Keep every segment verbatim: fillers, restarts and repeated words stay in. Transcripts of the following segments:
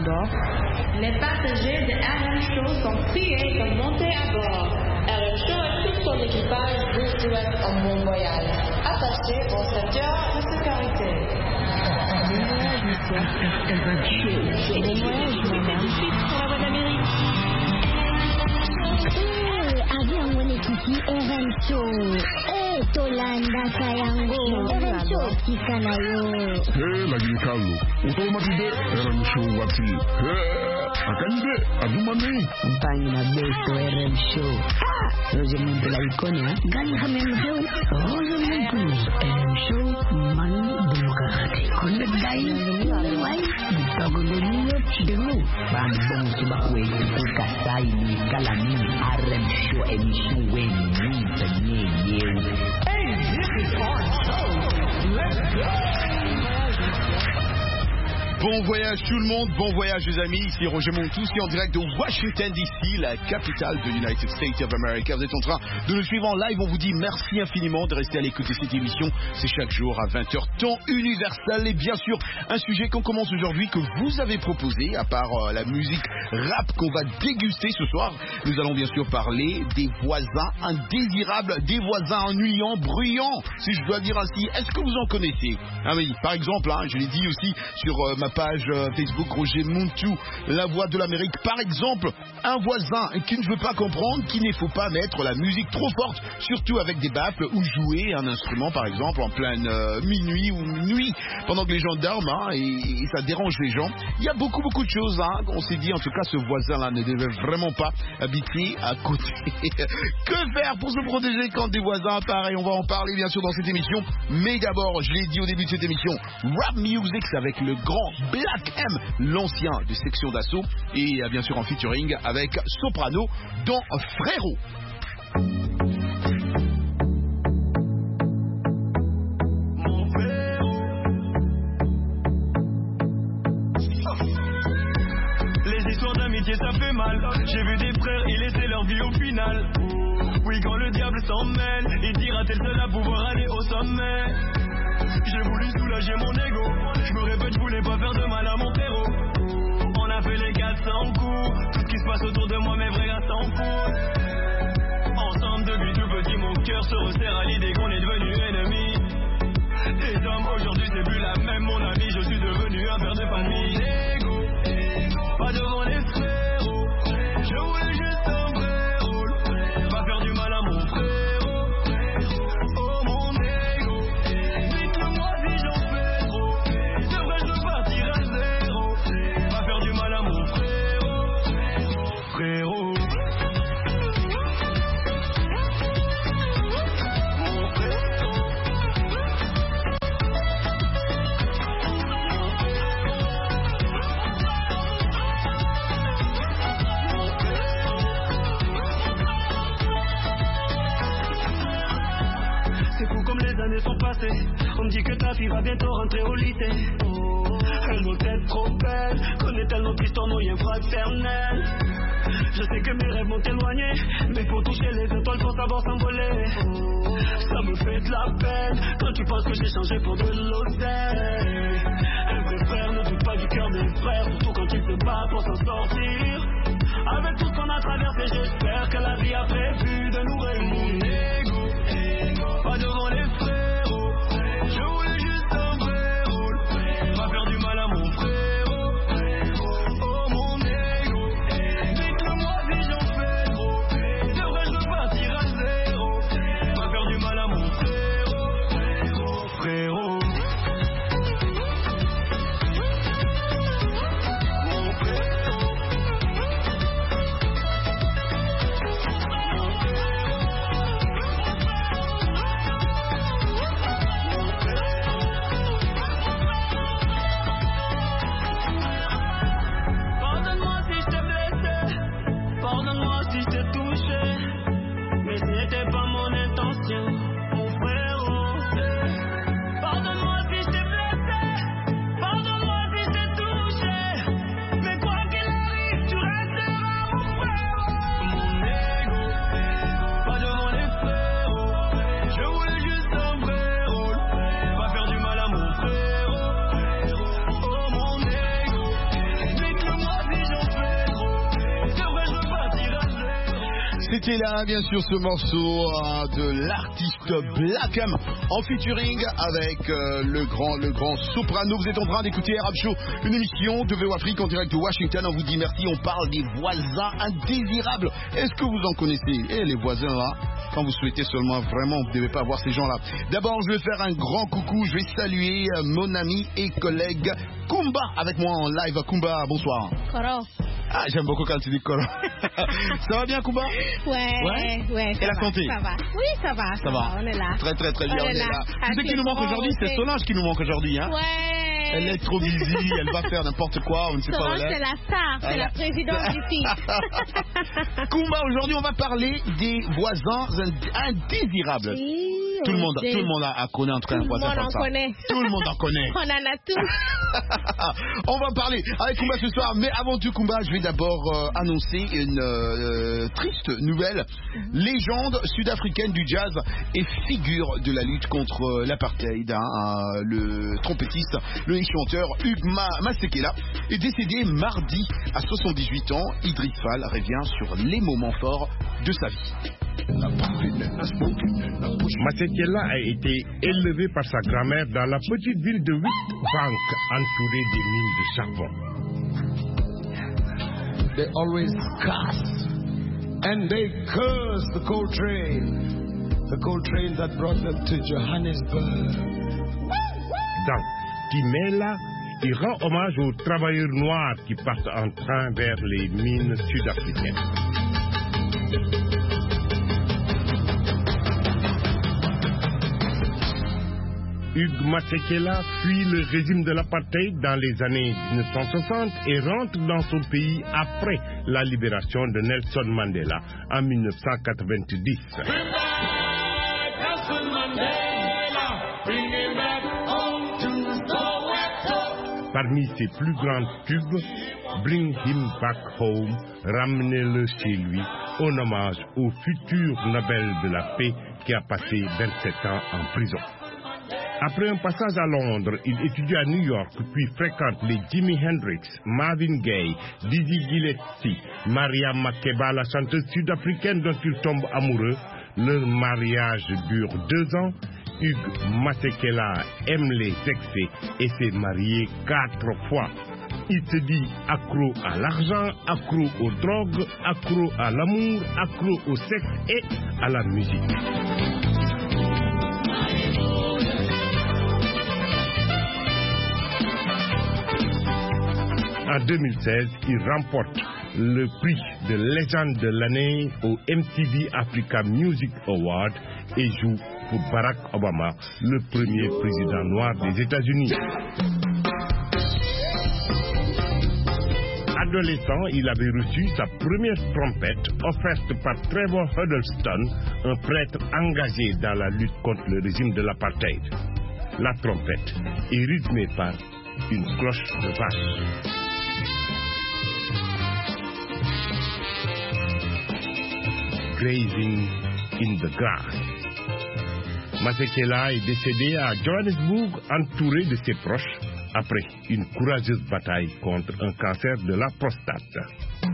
bord. Les passagers de R M Show sont priés de monter à bord. R M Show et tout son équipage vous souhaitent un bon voyage. Attachez vos ceintures de sécurité. Bon voyage, monsieur. R M Show. Et bon voyage, madame. Tout de suite sur la voie d'Amérique. Eh, avion mwenyekiti R M Show. Eh, Tolanda Kayango. R M Show kikanayo. Eh, lakini Carlo, utamatide R M Show wati. Eh, akanje adumani. Mpangi na beso R M Show. Roger Monte la Iconia. Gani hamem show. Roger Monte. R M Show mani demokrati. Konde dai. Wai. Togo de niño chidemu. Bang bong suba kwe kuka sai ni galani. R M Show emission we ni tanye ye. Hey, this is our show. Let's go. Bon voyage tout le monde, bon voyage les amis, ici Roger Montou, ici en direct de Washington D C, la capitale de United States of America. Vous êtes en train de nous suivre en live, on vous dit merci infiniment de rester à l'écoute de cette émission. C'est chaque jour à vingt heures, temps universel et bien sûr un sujet qu'on commence aujourd'hui que vous avez proposé, à part euh, la musique rap qu'on va déguster ce soir. Nous allons bien sûr parler des voisins indésirables, des voisins ennuyants, bruyants, si je dois dire ainsi. Est-ce que vous en connaissez? Ah oui, par exemple, hein, je l'ai dit aussi sur euh, ma page euh, Facebook Roger Montou, la voix de l'Amérique. Par exemple, un voisin qui ne veut pas comprendre qu'il ne faut pas mettre la musique trop forte, surtout avec des baffles ou jouer un instrument par exemple en pleine euh, minuit ou nuit pendant que les gens dorment hein, et, et ça dérange les gens. Il y a beaucoup beaucoup de choses hein, on s'est dit en tout cas ce voisin-là ne devait vraiment pas habiter à côté. Que faire pour se protéger quand des voisins pareils? On va en parler bien sûr dans cette émission, mais d'abord je l'ai dit au début de cette émission, rap music c'est avec le grand Black M, l'ancien de Section d'Assaut, et bien sûr en featuring avec Soprano dans Frérot. Mon frérot. Les histoires d'amitié ça fait mal. J'ai vu des frères y laisser leur vie au final. Oui, quand le diable s'en mêle, il dira t'es le seul à pouvoir aller au sommet. J'ai voulu soulager mon ego. Je me répète, je voulais pas faire de mal à mon frérot. On a fait les quatre cents coups. Tout ce qui se passe autour de moi, mes vrais gars s'en foutent. Ensemble depuis tout petit, mon cœur se resserre à l'idée qu'on est devenus ennemis. Les hommes aujourd'hui c'est plus la même, mon ami. Je suis devenu un père de famille. Ego, pas devant les frérots. Je voulais juste un vrai rôle. Pas faire du mal à mon frérot. Sont passées. On me dit que ta fille va bientôt rentrer au lycée. Oh, elle doit être trop belle. Connaît-elle notre histoire, nos liens fraternels? Je sais que mes rêves m'ont éloigné, mais pour toucher les étoiles, faut savoir s'envoler. Oh, ça me fait de la peine quand tu penses que j'ai changé pour de l'oseille. Un vrai frère ne doute pas du cœur des frères, surtout quand il se bat pour s'en sortir. Avec tout ce qu'on a traversé, j'espère que la vie a prévu de nous réunir. Mon ego, pas devant les frères. Je voulais juste un vrai rôle. Pas faire du mal à mon frérot. Oh mon ego. Dites-le-moi si j'en fais trop. Devrais-je repartir à zéro? Pas faire du mal à mon frérot. Frérot. Mon frérot. Mon frérot. C'était là, bien sûr, ce morceau euh, de l'artiste Black M en featuring avec euh, le grand le grand soprano. Vous êtes en train d'écouter Arab Show, une émission de V O Afrique en direct de Washington. On vous dit merci, on parle des voisins indésirables. Est-ce que vous en connaissez? Eh, les voisins là, quand vous souhaitez seulement, vraiment, vous ne devez pas avoir ces gens-là. D'abord, je vais faire un grand coucou. Je vais saluer euh, mon ami et collègue Kumba avec moi en live. Kumba, bonsoir. Koro. Ah, j'aime beaucoup quand tu dis Koro. Ça va bien, Kumba? Ouais, ouais, ouais. Et la santé? Ça va. Oui, ça va. Ça, ça va. va. On est là. Très, très, très bien. On, on est là. là. Tu sais qui nous manque aujourd'hui? C'est Solange qui nous manque aujourd'hui, hein? Ouais. Elle est trop busy, elle va faire n'importe quoi, on ne sait Solange, pas où elle est. c'est la star, c'est elle la présidente ici. Kumba, aujourd'hui, on va parler des voisins indésirables. Oui. Tout le monde, tout le monde a, a connaît en tout cas un voisin comme ça. Connaît. Tout le monde en connaît. On en a tous. On va parler avec Kumba ce soir, mais avant tout, Kumba, je vais d'abord euh, annoncer une euh, triste nouvelle. Légende sud-africaine du jazz et figure de la lutte contre euh, l'apartheid. Hein, euh, le trompettiste, le chanteur Hugues Masekela est décédé mardi à soixante-dix-huit ans. Idriss Fall revient sur les moments forts de sa vie. Masekela a été élevé par sa grand-mère dans la petite ville de Witbank, entourée des mines de charbon. They always cuss and they curse the coal train, the coal train that brought them to Johannesburg. Dans Timela, il rend hommage aux travailleurs noirs qui partent en train vers les mines sud-africaines. Hugues Masekela fuit le régime de l'apartheid dans les années dix-neuf cent soixante et rentre dans son pays après la libération de Nelson Mandela en dix-neuf cent quatre-vingt-dix. Parmi ses plus grands tubes, Bring Him Back Home, ramenez-le chez lui, en hommage au futur Nobel de la paix qui a passé vingt-sept ans en prison. Après un passage à Londres, il étudie à New York, puis fréquente les Jimi Hendrix, Marvin Gaye, Dizzy Gillespie, Maria Makeba, la chanteuse sud-africaine dont il tombe amoureux. Leur mariage dure deux ans. Hugues Masekela aime les excès et s'est marié quatre fois. Il se dit accro à l'argent, accro aux drogues, accro à l'amour, accro au sexe et à la musique. En deux mille seize, il remporte le prix de légende de l'année au M T V Africa Music Award et joue pour Barack Obama, le premier président noir des États-Unis. Adolescent, il avait reçu sa première trompette offerte par Trevor Huddleston, un prêtre engagé dans la lutte contre le régime de l'apartheid. La trompette est rythmée par une cloche de vache. Grazing in the grass. Masekela est décédé à Johannesburg entouré de ses proches après une courageuse bataille contre un cancer de la prostate.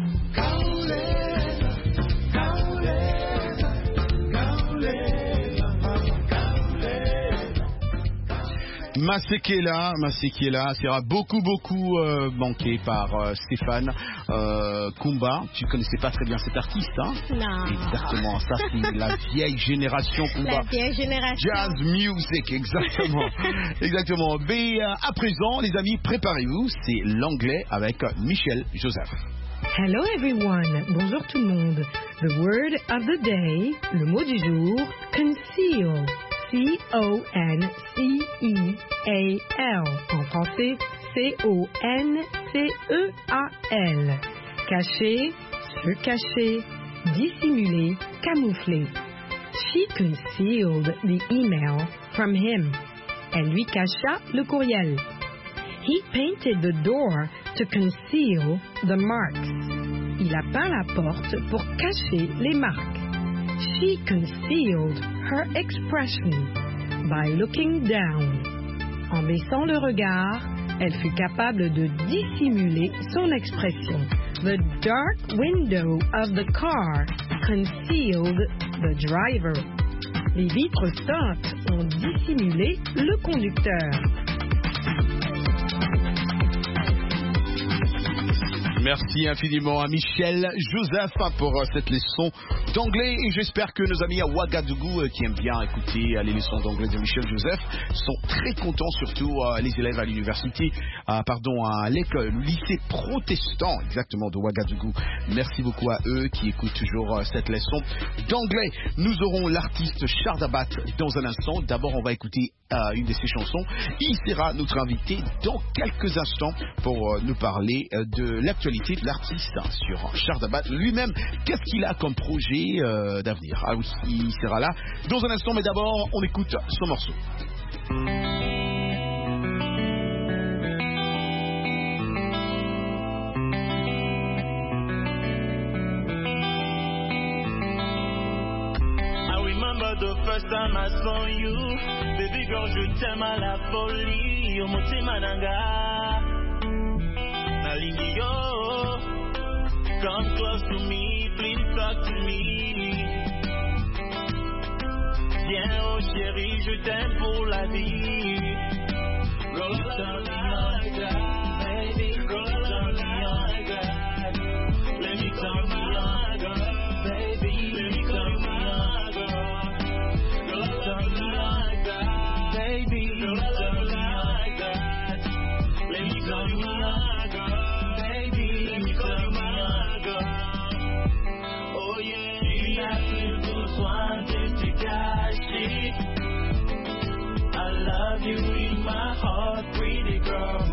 Masekela, Masekela sera beaucoup, beaucoup euh, manqué par euh, Stéphane euh, Kumba. Tu ne connaissais pas très bien cet artiste, hein? Non. Exactement, ça c'est la vieille génération Kumba. La vieille génération. Jazz music, exactement. Exactement. Mais euh, à présent, les amis, préparez-vous, c'est l'anglais avec Michel Joseph. Hello everyone, bonjour tout le monde. The word of the day, le mot du jour, conceal. C O N C E A L. En français, C O N C E A L. Cacher, se cacher, dissimuler, camoufler. She concealed the email from him. Elle lui cacha le courriel. He painted the door to conceal the marks. Il a peint la porte pour cacher les marques. She concealed her expression by looking down. En baissant le regard, elle fut capable de dissimuler son expression. The dark window of the car concealed the driver. Les vitres teintes ont dissimulé le conducteur. Merci infiniment à Michel Joseph pour cette leçon d'anglais et j'espère que nos amis à Ouagadougou qui aiment bien écouter les leçons d'anglais de Michel Joseph sont très contents, surtout les élèves à l'université, pardon, à l'école, le lycée protestant exactement de Ouagadougou. Merci beaucoup à eux qui écoutent toujours cette leçon d'anglais. Nous aurons l'artiste Chardabat dans un instant. D'abord, on va écouter euh, une de ses chansons. Il sera notre invité dans quelques instants pour euh, nous parler euh, de l'actualité de l'artiste sur Chardabat lui-même. Qu'est-ce qu'il a comme projet euh, d'avenir? Ah oui, il sera là dans un instant, mais d'abord, on écoute son morceau. The first time I saw you, baby girl, je t'aime à la folie. Yo motima nanga, nalingi yo. Come close to me, please talk to me. Viens oh chérie, je t'aime pour la vie. Roll it down like that, baby. Roll it down like that. Let me come like that, baby. Let me come like that. Baby, don't love me like that. Let me call you my girl. Baby, let me call you my girl. Oh yeah, tu n'as plus besoin de te cacher. I love you in my heart, pretty girl.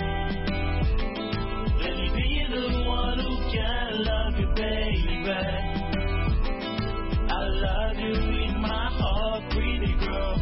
Let me be the one who can love you, baby. I love you in my heart, pretty girl.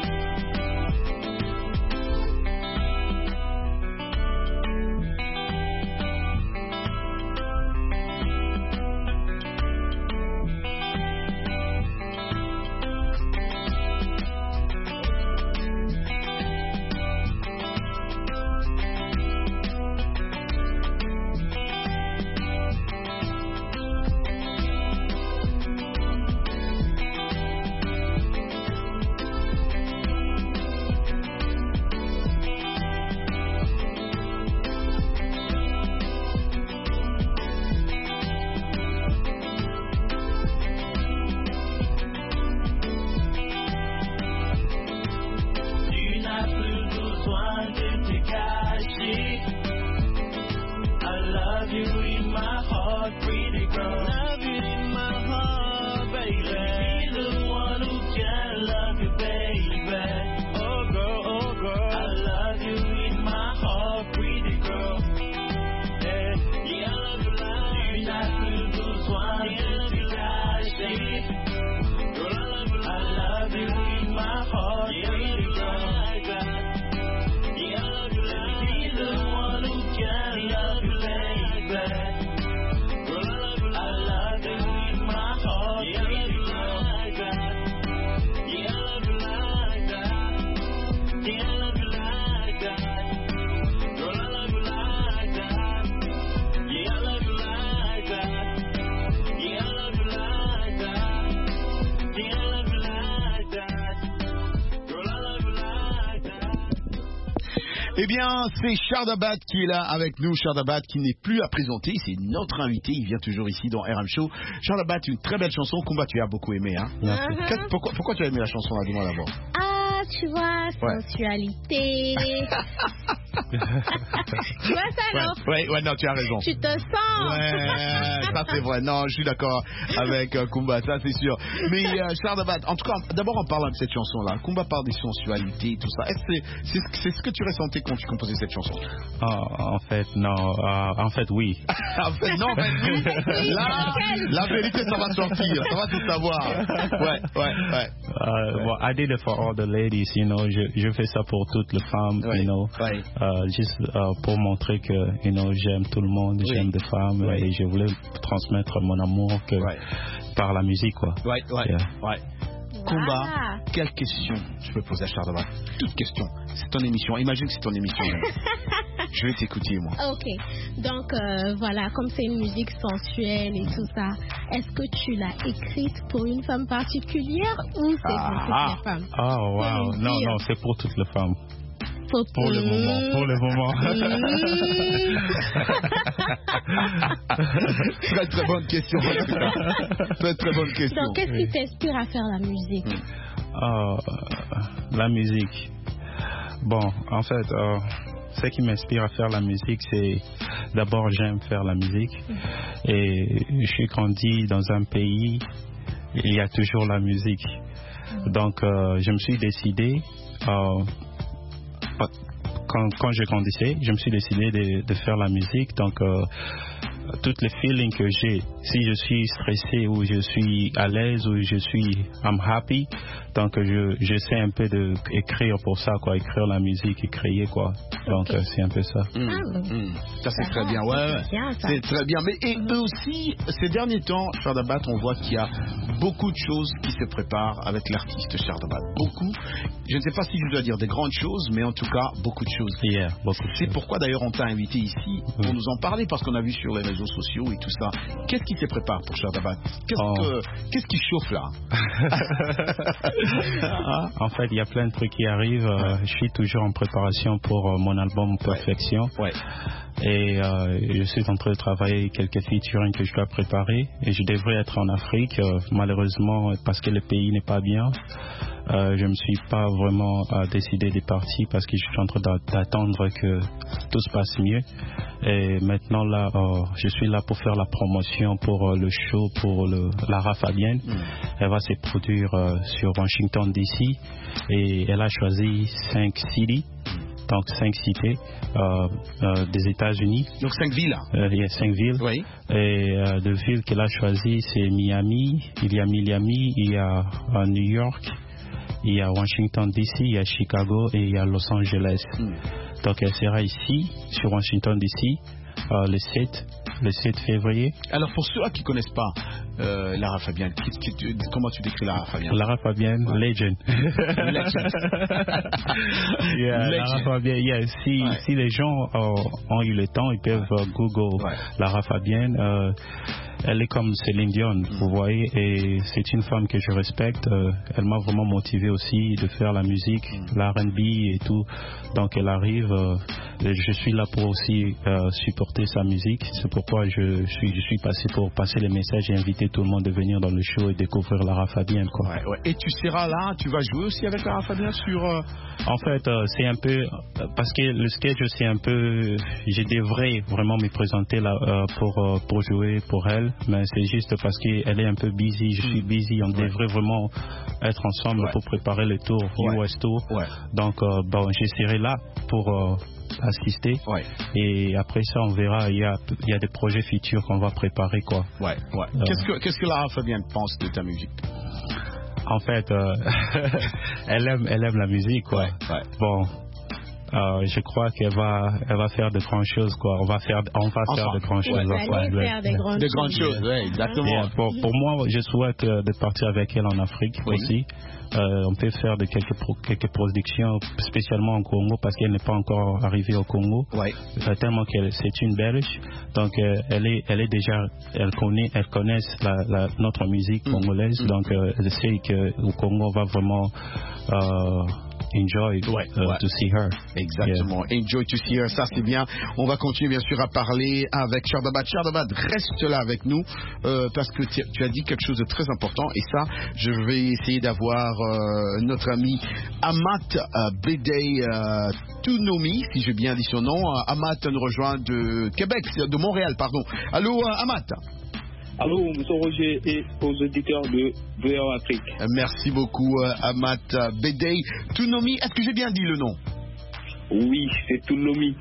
Eh bien, c'est Chardabat qui est là avec nous. Chardabat qui n'est plus à présenter, c'est notre invité. Il vient toujours ici dans R M Show. Chardabat, une très belle chanson. Kumba, tu as beaucoup aimé, hein? Uh-huh. Pourquoi, pourquoi tu as aimé la chanson, là, dis-moi d'abord? Ah, tu vois, sensualité. Tu vois ça, non? Ouais, ouais, ouais, non, tu as raison. Tu te sens. Ouais, ça c'est vrai. Non, je suis d'accord avec euh, Kumba, ça c'est sûr. Mais euh, Chardabat, en tout cas, d'abord en parlant de cette chanson-là, Kumba parle des sensualités, tout ça. Est-ce que c'est, c'est, c'est ce que tu ressentais quand tu composais cette chanson? Oh, en fait, non. Uh, en fait, oui. En fait, non, mais oui. Là, la vérité, ça va sortir. Ça va tout savoir. Ouais, ouais, ouais. Uh, well, I did it for all the ladies, you know. Je, je fais ça pour toutes les femmes, ouais, you know. Ouais. Uh, juste uh, pour montrer que, you know, j'aime tout le monde, oui, j'aime des femmes, ouais, et je voulais transmettre mon amour que, ouais, par la musique, quoi. Ouais, ouais, yeah, ouais. Kumba, ah, quelle question tu peux poser à Chardabat? Toute question. C'est ton émission. Imagine que c'est ton émission. Je vais t'écouter, moi. Ok. Donc, euh, voilà, comme c'est une musique sensuelle et tout ça, est-ce que tu l'as écrite pour une femme particulière ou c'est ah, pour toutes ah, les femmes? Oh, wow. Non, non, c'est pour toutes les femmes. Pour, pour le moment, pour le moment. Très très bonne question. Très très bonne question. Donc, qu'est-ce qui t'inspire à faire la musique? euh, La musique. Bon, en fait, euh, ce qui m'inspire à faire la musique, c'est d'abord j'aime faire la musique. Et je suis grandi dans un pays, il y a toujours la musique. Donc, euh, je me suis décidé. Euh, Quand, quand je grandissais, je me suis décidé de, de faire la musique. Donc, euh, toutes les feelings que j'ai, si je suis stressé ou je suis à l'aise ou je suis I'm happy, donc je j'essaie un peu de écrire pour ça, quoi, écrire la musique et créer, quoi. Donc okay. euh, c'est un peu ça. Mmh, mmh. Ça c'est très bien, ouais. C'est très bien. Mais et aussi ces derniers temps, Chardabat, on voit qu'il y a beaucoup de choses qui se préparent avec l'artiste Chardabat. Beaucoup. Je ne sais pas si je dois dire des grandes choses, mais en tout cas beaucoup de choses. Yeah, beaucoup. C'est pourquoi d'ailleurs on t'a invité ici pour mmh. nous en parler, parce qu'on a vu sur les réseaux sociaux et tout ça. Qu'est-ce qui se prépare pour Chardabat? Qu'est-ce oh. que, qu'est-ce qui chauffe là? En fait, il y a plein de trucs qui arrivent. Euh, je suis toujours en préparation pour euh, mon album Perfection. Ouais. Ouais. Et euh, je suis en train de travailler quelques featuring que je dois préparer. Et je devrais être en Afrique, euh, malheureusement, parce que le pays n'est pas bien. Euh, je ne me suis pas vraiment euh, décidé de partir parce que je suis en train d'attendre que tout se passe mieux. Et maintenant, là, euh, je suis là pour faire la promotion pour euh, le show pour le, Lara Fabian. Mm. Elle va se produire euh, sur Washington D C et elle a choisi cinq cités. Donc cinq cités euh, euh, des États-Unis. Donc cinq villes. Euh, il y a cinq villes. Oui. Et euh, de villes qu'elle a choisies, c'est Miami, il y a Miami, il y a euh, New York, il y a Washington D C, il y a Chicago et il y a Los Angeles. Mm. Donc elle sera ici sur Washington D C euh, le sept le sept février. Alors pour ceux qui ne connaissent pas euh, Lara Fabian, qui, qui, comment tu décris Lara Fabian? Lara Fabian, ouais. Legend. Legend. yeah, Legend. Lara Fabian, yeah. Si, ouais. si les gens euh, ont eu le temps, ils peuvent ouais. Google ouais. Lara Fabian. Euh, elle est comme Céline Dion, mm. vous voyez, et c'est une femme que je respecte. Euh, elle m'a vraiment motivé aussi de faire la musique, mm. l'R and B et tout. Donc elle arrive, euh, je suis là pour aussi euh, supporter sa musique. C'est pourquoi je suis, je suis passé pour passer les messages et inviter tout le monde à venir dans le show et découvrir Lara Fabian, quoi. Ouais, ouais. Et tu seras là, tu vas jouer aussi avec Lara Fabian sur... Euh... En fait, euh, c'est un peu... Parce que le sketch, c'est un peu... Je devrais vraiment me présenter là euh, pour, euh, pour jouer pour elle. Mais c'est juste parce qu'elle est un peu busy, je suis busy, on ouais. devrait vraiment être ensemble ouais. pour préparer le tour, ouais. U S Tour. Ouais. Donc, euh, bon, j'essaierai là pour euh, assister. Ouais. Et après ça, on verra, il y a, il y a des projets futurs qu'on va préparer, quoi. Ouais, ouais. Euh, qu'est-ce que, qu'est-ce que Lara Fabian pense de ta musique? En fait, euh, elle aime, elle aime la musique, quoi. Ouais, ouais. Bon. Euh, je crois qu'elle va, elle va faire de grandes choses, quoi. On va faire, on va enfin, faire de grandes ouais, choses. Ouais, ouais, faire des grandes, de grandes choses, oui, exactement. Yeah, pour, pour moi, je souhaite euh, de partir avec elle en Afrique oui. aussi. Euh, on peut faire de quelques, pro, quelques productions, spécialement en Congo, parce qu'elle n'est pas encore arrivée au Congo. Ouais. Euh, tellement qu'elle, c'est une Belge, donc euh, elle est, elle est déjà, elle connaît, elle connaît la, la, notre musique congolaise, mmh. donc euh, elle sait qu'au Congo, on va vraiment euh, enjoy ouais, uh, ouais. to see her. Exactement. Yeah. Enjoy to see her. Ça, c'est bien. On va continuer, bien sûr, à parler avec Chardabat. Chardabat, reste là avec nous euh, parce que tu, tu as dit quelque chose de très important. Et ça, je vais essayer d'avoir euh, notre ami Amat euh, Bedei euh, Tunomi, si j'ai bien dit son nom. Euh, Amat nous rejoint de Québec, de Montréal, pardon. Allô, euh, Amat. Allô, monsieur Roger et aux auditeurs de V R Afrique. Merci beaucoup, euh, Amat Bedei Tunomi. Est-ce que j'ai bien dit le nom? Oui, c'est Tunomi.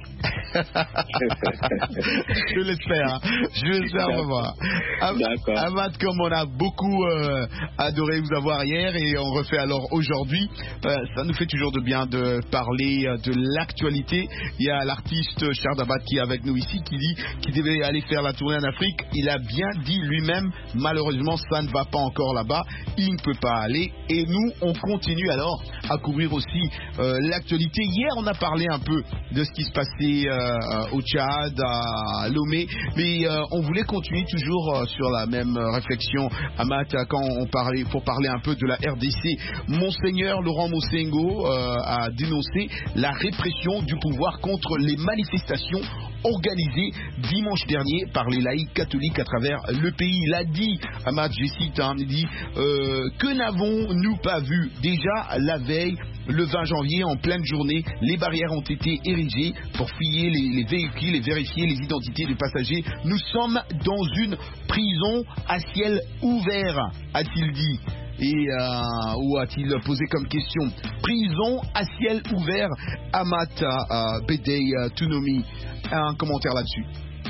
Je l'espère, hein. je l'espère vraiment. Am- Amat, comme on a beaucoup euh, adoré vous avoir hier et on refait alors aujourd'hui, euh, ça nous fait toujours de bien de parler euh, de l'actualité. Il y a l'artiste Chardabat qui est avec nous ici, qui dit qu'il devait aller faire la tournée en Afrique. Il a bien dit lui-même, malheureusement ça ne va pas encore là-bas, il ne peut pas aller et nous on continue alors à couvrir aussi euh, l'actualité. Hier on a parlé parlé un peu de ce qui se passait euh, au Tchad, à Lomé, mais euh, on voulait continuer toujours euh, sur la même euh, réflexion, Amat, quand on parlait, pour parler un peu de la R D C. Monseigneur Laurent Mosengo euh, a dénoncé la répression du pouvoir contre les manifestations organisées dimanche dernier par les laïcs catholiques à travers le pays. Il a dit, Amat, je cite, hein, il dit euh, que n'avons-nous pas vu déjà la veille, le vingt janvier, en pleine journée, les barrières ont été érigées pour fouiller les, les véhicules et vérifier les identités des passagers. Nous sommes dans une prison à ciel ouvert, a-t-il dit. Et euh, ou a-t-il posé comme question? Prison à ciel ouvert, Amat euh, Bedei euh, Tunomi. Un commentaire là-dessus.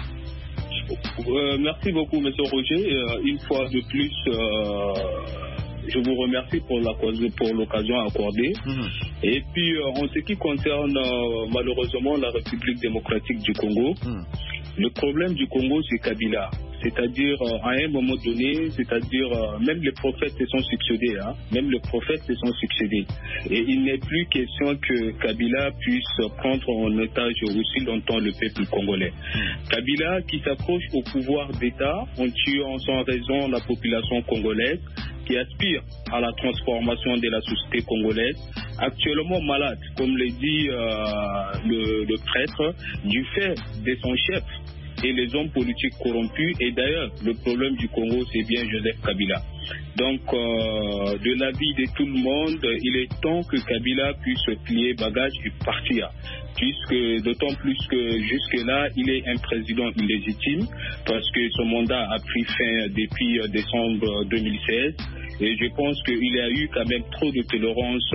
Euh, merci beaucoup, monsieur Roger. Euh, une fois de plus, euh, je vous remercie pour la pour l'occasion accordée. Mmh. Et puis, euh, en ce qui concerne euh, malheureusement la République démocratique du Congo, mmh. le problème du Congo, c'est Kabila. C'est-à-dire, euh, à un moment donné, c'est-à-dire, euh, même les prophètes se sont succédés, hein, même les prophètes se sont succédés. Et il n'est plus question que Kabila puisse prendre en otage aussi longtemps le peuple congolais. Kabila qui s'approche au pouvoir d'État en tuant sans raison la population congolaise, qui aspire à la transformation de la société congolaise, actuellement malade, comme le dit euh, le, le prêtre, du fait de son chef et les hommes politiques corrompus. Et d'ailleurs, le problème du Congo, c'est bien Joseph Kabila. Donc, euh, de l'avis de tout le monde, il est temps que Kabila puisse plier bagage et partir. Puisque, d'autant plus que jusque-là, il est un président illégitime, parce que son mandat a pris fin depuis décembre deux mille seize. Et je pense qu'il y a eu quand même trop de tolérance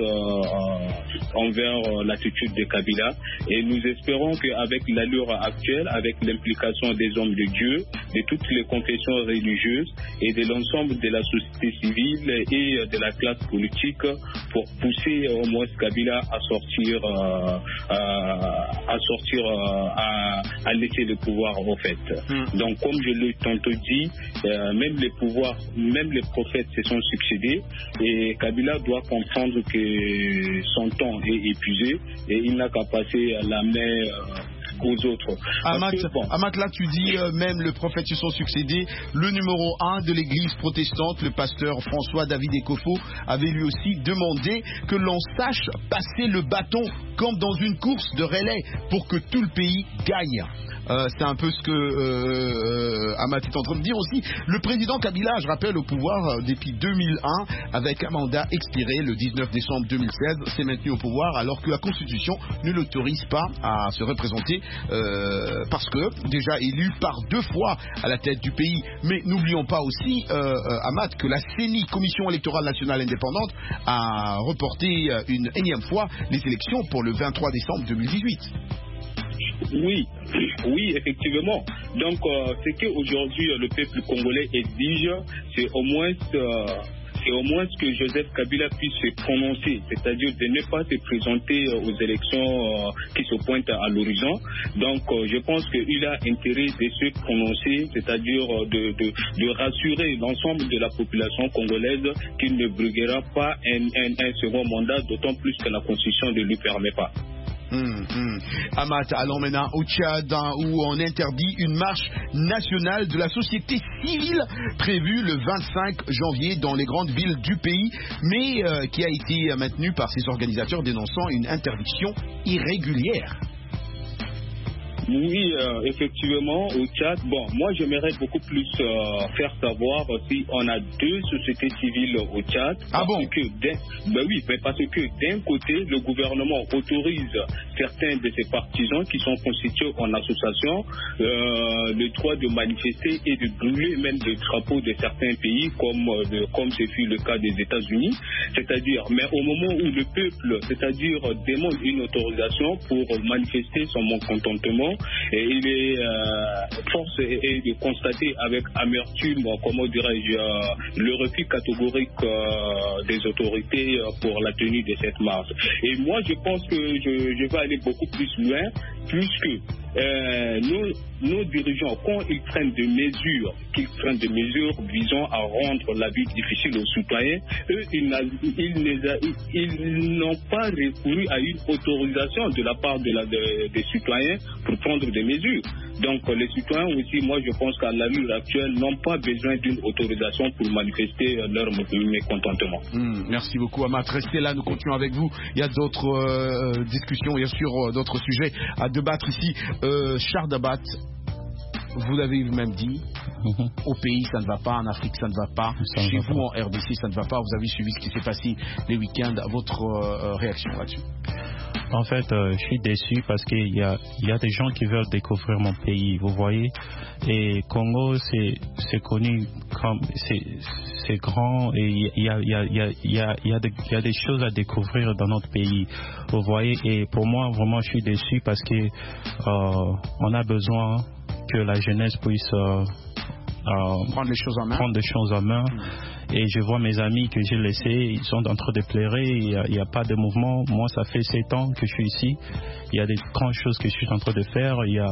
euh, envers euh, l'attitude de Kabila. Et nous espérons qu'avec l'allure actuelle, avec l'implication des hommes de Dieu, de toutes les confessions religieuses et de l'ensemble de la société civile et de la classe politique, pour pousser au moins Kabila à sortir, euh, à, à, sortir euh, à, à laisser le pouvoir au fait. Mm. Donc, comme je l'ai tantôt dit, euh, même les pouvoirs, même les prophètes se sont succédés, et Kabila doit comprendre que son temps est épuisé et il n'a qu'à passer la main euh, aux autres. Amat, bon. Amat, là tu dis euh, même le prophète se sont succédés. Le numéro un de l'église protestante, le pasteur François David Ekofo, avait lui aussi demandé que l'on sache passer le bâton comme dans une course de relais pour que tout le pays gagne. Euh, c'est un peu ce que euh, Amat est en train de dire aussi. Le président Kabila, je rappelle, au pouvoir euh, depuis deux mille un, avec un mandat expiré le dix-neuf décembre deux mille seize, s'est maintenu au pouvoir alors que la Constitution ne l'autorise pas à se représenter euh, parce que déjà élu par deux fois à la tête du pays. Mais n'oublions pas aussi, euh, euh, Amat, que la C E N I, Commission électorale nationale indépendante, a reporté euh, une énième fois les élections pour le vingt-trois décembre deux mille dix-huit. Oui, oui, effectivement. Donc, euh, ce qu'aujourd'hui euh, le peuple congolais exige, c'est au moins, euh, c'est au moins que Joseph Kabila puisse se prononcer, c'est-à-dire de ne pas se présenter euh, aux élections euh, qui se pointent à l'horizon. Donc, euh, je pense qu'il a intérêt de se prononcer, c'est-à-dire euh, de, de, de rassurer l'ensemble de la population congolaise qu'il ne briguera pas un, un, un second mandat, d'autant plus que la Constitution ne lui permet pas. Hum, hum. Amat, allons maintenant au Tchad, où on interdit une marche nationale de la société civile prévue le vingt-cinq janvier dans les grandes villes du pays, mais euh, qui a été maintenue par ses organisateurs dénonçant une interdiction irrégulière. Oui, euh, effectivement, au Tchad, bon, moi j'aimerais beaucoup plus euh, faire savoir si on a deux sociétés civiles au Tchad. Ah bon? Que ben oui, mais parce que d'un côté, le gouvernement autorise certains de ses partisans qui sont constitués en association euh, le droit de manifester et de brûler même des drapeaux de certains pays, comme de, comme ce fut le cas des États-Unis. C'est-à-dire, mais au moment où le peuple, c'est-à-dire demande une autorisation pour manifester son mécontentement, et il est euh, force est, est de constater avec amertume, comment dirais-je, euh, le refus catégorique euh, des autorités euh, pour la tenue de cette marche. Et moi, je pense que je, je vais aller beaucoup plus loin. puisque euh, nos, nos dirigeants, quand ils prennent des mesures, qu'ils prennent des mesures visant à rendre la vie difficile aux citoyens, eux, ils, ils, ils n'ont pas recouru à une autorisation de la part de la, de, des citoyens pour prendre des mesures. Donc les citoyens aussi, moi je pense qu'à l'allure actuelle, n'ont pas besoin d'une autorisation pour manifester leur mécontentement. Mmh, merci beaucoup Amat. Restez là, nous continuons avec vous. Il y a d'autres euh, discussions, bien sûr, euh, d'autres sujets à débattre ici. Euh, Chardabat, vous l'avez vous-même dit, mm-hmm. au pays ça ne va pas, en Afrique ça ne va pas, ça chez vous pas. En R D C ça ne va pas. Vous avez suivi ce qui s'est passé les week-ends. Votre euh, réaction là-dessus? En fait, euh, je suis déçu parce qu'il y a, il y a des gens qui veulent découvrir mon pays, vous voyez. Et Congo, c'est, c'est connu comme, c'est, c'est grand et il y a, il y a, il y a, il y a, il y a, des, il y a des choses à découvrir dans notre pays, vous voyez. Et pour moi, vraiment, je suis déçu parce que euh, on a besoin que la jeunesse puisse euh, euh, prendre les choses en main. Prendre des choses en main. Mmh. Et je vois mes amis que j'ai laissés, ils sont en train de pleurer, il n'y a, a pas de mouvement. Moi, ça fait sept ans que je suis ici. Il y a des grandes choses que je suis en train de faire. Il y a,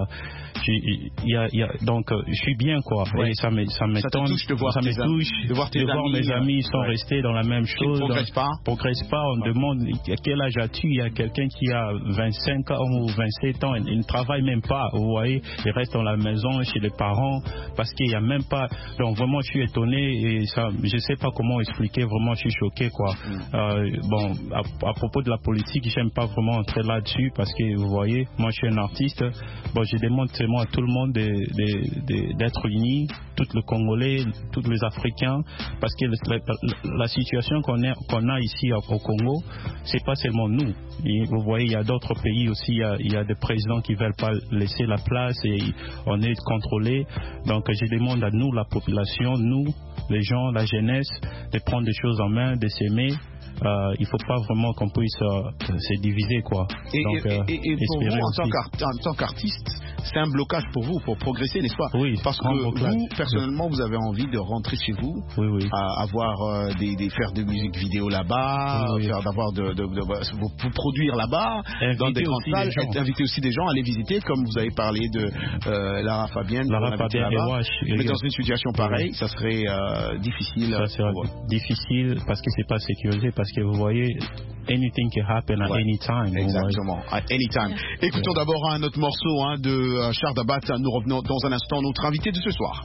il y a, il y a donc, je suis bien, quoi. Ouais. Et ça m'étonne. Ça te touche de voir, ça me touche de voir, tes de voir amis, mes amis sont ouais. restés dans la même chose. Ils ne progressent pas. progressent pas. On ouais. demande à quel âge as-tu? Il y a quelqu'un qui a vingt-cinq ans ou vingt-sept ans. Il ne travaille même pas, vous voyez. Il reste dans la maison, chez les parents, parce qu'il n'y a même pas. Donc, vraiment, je suis étonné et ça, je sais pas comment expliquer, vraiment je suis choqué quoi. Mm. Euh, bon, à, à propos de la politique, j'aime pas vraiment entrer là-dessus parce que vous voyez, moi je suis un artiste, bon je demande seulement à tout le monde de, de, de, d'être unis, tous les Congolais, tous les Africains, parce que la, la, la situation qu'on a, qu'on a ici au Congo, c'est pas seulement nous. Et vous voyez, il y a d'autres pays aussi, il y a, il y a des présidents qui veulent pas laisser la place et on est contrôlé. Donc je demande à nous, la population, nous, les gens, la jeunesse, de prendre des choses en main, de s'aimer. Euh, il ne faut pas vraiment qu'on puisse euh, se diviser quoi. Et, Donc, et, euh, et, et pour vous en tant, en tant qu'artiste, c'est un blocage pour vous pour progresser, n'est-ce pas? Oui. Parce que blocage. Vous, personnellement, vous avez envie de rentrer chez vous, oui, oui. à avoir euh, des, des faire de musique vidéo là-bas, oui, oui. faire d'avoir de, de, de, de vous, vous produire là-bas, inviter dans des grandes salles, inviter aussi des gens à aller visiter, comme vous avez parlé de euh, Lara Fabienne, Lara Fabienne et Wash. Mais dans une situation pareille, oui. ça serait euh, difficile. Ça serait pour... difficile parce que c'est pas sécurisé, parce que vous voyez. Anything can happen at ouais. any time. Exactement, at any time. Yeah. Écoutons yeah. d'abord un autre morceau hein, de uh, Chardabat. Nous revenons dans un instant, notre invité de ce soir.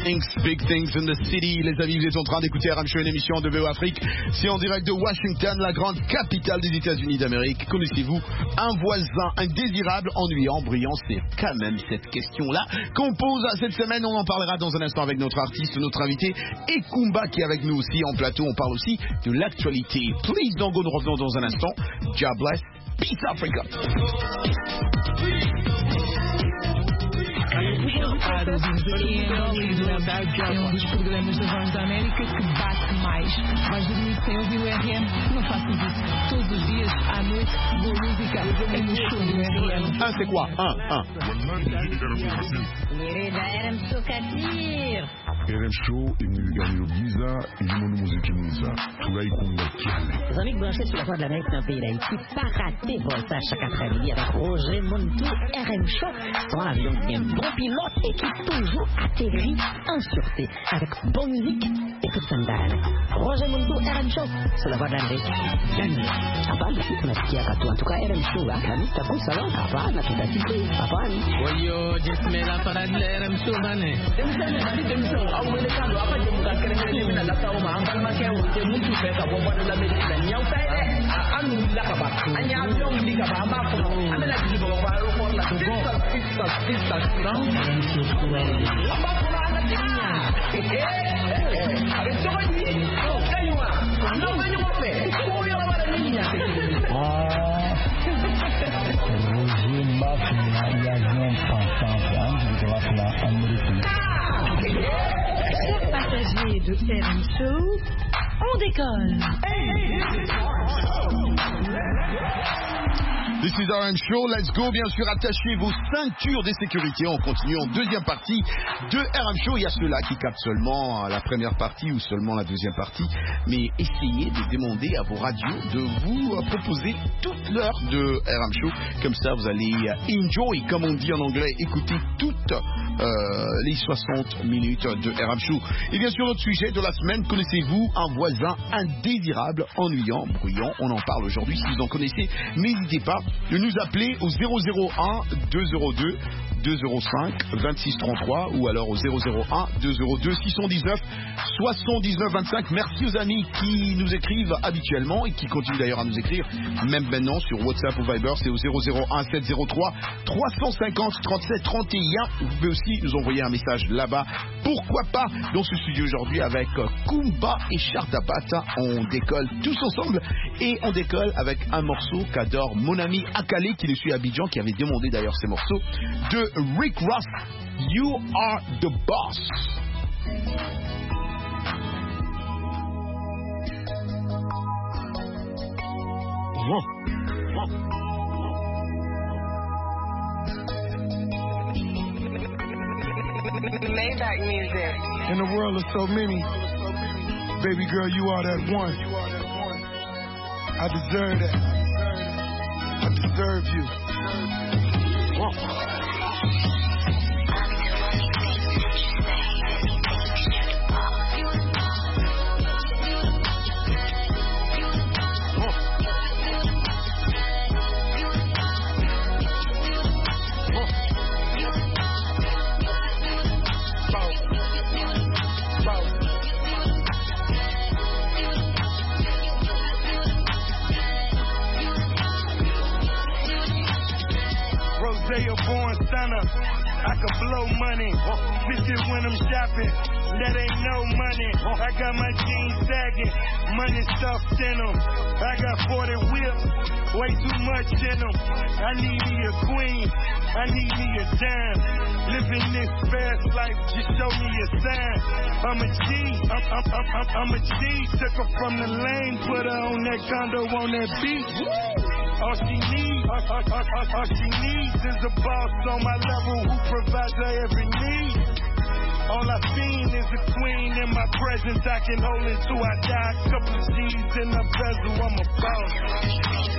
Inks, Big Things in the City. Les amis, vous êtes en train d'écouter R M Show, une émission de V O Afrique. C'est en direct de Washington, la grande capitale des États-Unis d'Amérique. Connaissez-vous un voisin indésirable, ennuyant, brillant? C'est quand même cette question-là qu'on pose cette semaine. On en parlera dans un instant avec notre artiste, notre invité, et Kumba qui est avec nous aussi en plateau. On parle aussi de l'actualité. Please don't go, nous revenons dans un instant. God bless. Peace Africa. É um dos programas da Voz da América que bate mais. Vais dormir sem ouvir o R M? Não faças isso. Todos os dias, à noite, boa música é no show do R M. Un, c'est quoi? Un, un. R M Show Katir. R M Show imewigani Giza ijimono muziki mwiza Tugai Kumba Kiale. Les amis branchés sur la voie de l'Amérique dans le pays d'Haïti, pas rater Voltage chaque après-midi avec Roger Montou, R M Show. Son avion qui est un bon pilote et qui toujours atterrit en sûreté avec bonne musique et tout ça d'âne. Roger Montou, R M Show sur la voie de l'Amérique. Gagne. Apa nasi tunasikia katu en tout cas R M Show kami takut salah apa na tunasikia apa ni. Woyo jismela para R M Show bane. Au mercado apa je bukan keren-keren ni nak tahu mah ambal makan untuk mutu peka buat dalam Amerika ni. Yang saya anu lah apa? Hanya abang di kaba apa pun. Anda nak pergi bawa baru pun lah. Pista, pista, pista. Apa pun anda tanya? Eh, ada coba ni. Oh, kayu ah. Anda banyak apa? Oh, yang apa ni? Ah, Roger Mafia, il y a un pensant, il doit faire Amérique. Chers passagers de R M Show, on décolle. This is R M Show, let's go. Bien sûr, attachez vos ceintures de sécurité. On continue en deuxième partie de R M Show. Il y a ceux-là qui captent seulement la première partie ou seulement la deuxième partie. Mais essayez de demander à vos radios de vous proposer toute l'heure de R M Show. Comme ça, vous allez enjoy, comme on dit en anglais, écouter toutes euh, les soixante minutes de R M Show. Et bien sûr, notre sujet de la semaine, connaissez-vous un voisin indésirable, ennuyant, bruyant? On en parle aujourd'hui. Si vous en connaissez, n'hésitez pas de nous appeler au zéro zéro un deux zéro deux deux zéro cinq vingt-six trente-trois ou alors au zéro zéro un deux zéro deux six cent dix-neuf soixante-dix-neuf vingt-cinq. Merci aux amis qui nous écrivent habituellement et qui continuent d'ailleurs à nous écrire même maintenant sur WhatsApp ou Viber. C'est au zéro zéro un sept zéro trois trois cent cinquante trente-sept trente et un. Vous pouvez aussi nous envoyer un message là-bas. Pourquoi pas dans ce studio aujourd'hui avec Kumba et Chartabat. On décolle tous ensemble et on décolle avec un morceau qu'adore mon ami Akale qui le suit à Abidjan, qui avait demandé d'ailleurs ces morceaux de Rick Ross. You are the boss. Maybach music. In a world of so many, baby girl, you are that one. I deserve that. I deserve you. A born stunner, I could blow money. Bitches when I'm shopping, that ain't no money. I got my jeans sagging, money stuffed in them. I got forty whips, way too much in them. I need me a queen, I need me a dime. Living this fast life, just show me a sign. I'm a G, I'm, I'm, I'm, I'm, I'm a G. Took her from the lane, put her on that condo on that beach. All she needs, all, all, all, all, all she needs is a boss on my level who provides her every need. All I seen is a queen in my presence. I can hold it till I die. Couple of G's in the bezel, I'm a boss.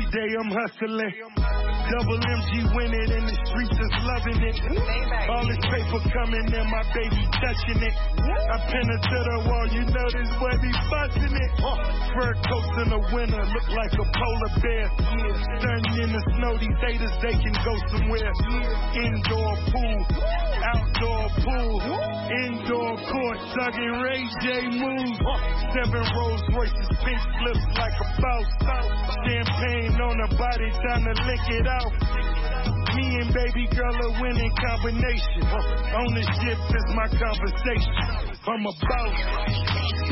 day I'm hustling. Double M G win it and the streets is loving it. All this paper coming in, my baby touching it. I pin it to the wall, you know this boy be busting it. Fur coats in the winter look like a polar bear. Standing in the snow, these haters, they can go somewhere. Indoor pool, outdoor pool, indoor court, tugging Ray J moves. Seven Rolls Royces, pink flips like a boss. Champagne on the body, time to lick it off. Me and baby girl a winning combination. Ownership is my conversation. I'm a boss.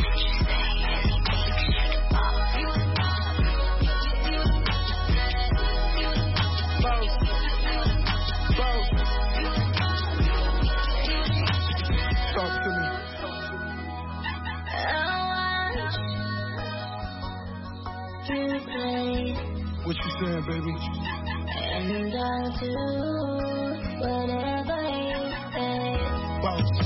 What you saying, baby? And I'll do whatever you say. Boss.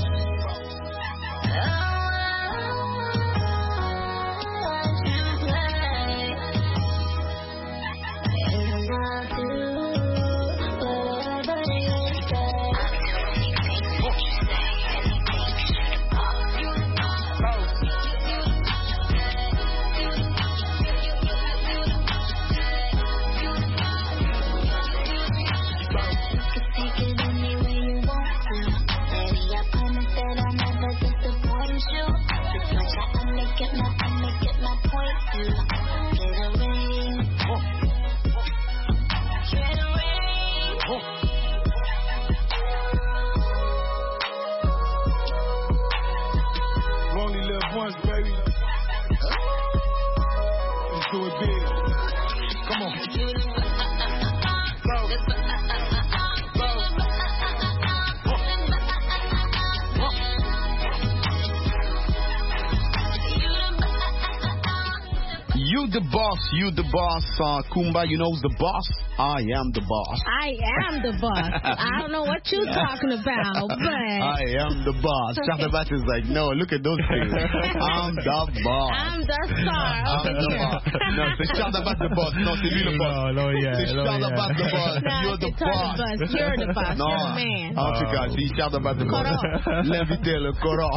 The boss, you the boss, uh, Kumba, you know who's the boss? I am the boss. I am the boss. I don't know what you're talking about, but... I am the boss. Okay. Chardabat is like, no, look at those things. I'm the boss. I'm the star. I'm the boss. No, c'est Chardabat the boss. Non, c'est lui le boss. No, no, yeah. C'est Chardabat the boss. No, You're the boss. boss. You're the boss. Non. You're the man. En tout cas, c'est Chardabat the boss. L'invité, le Coran.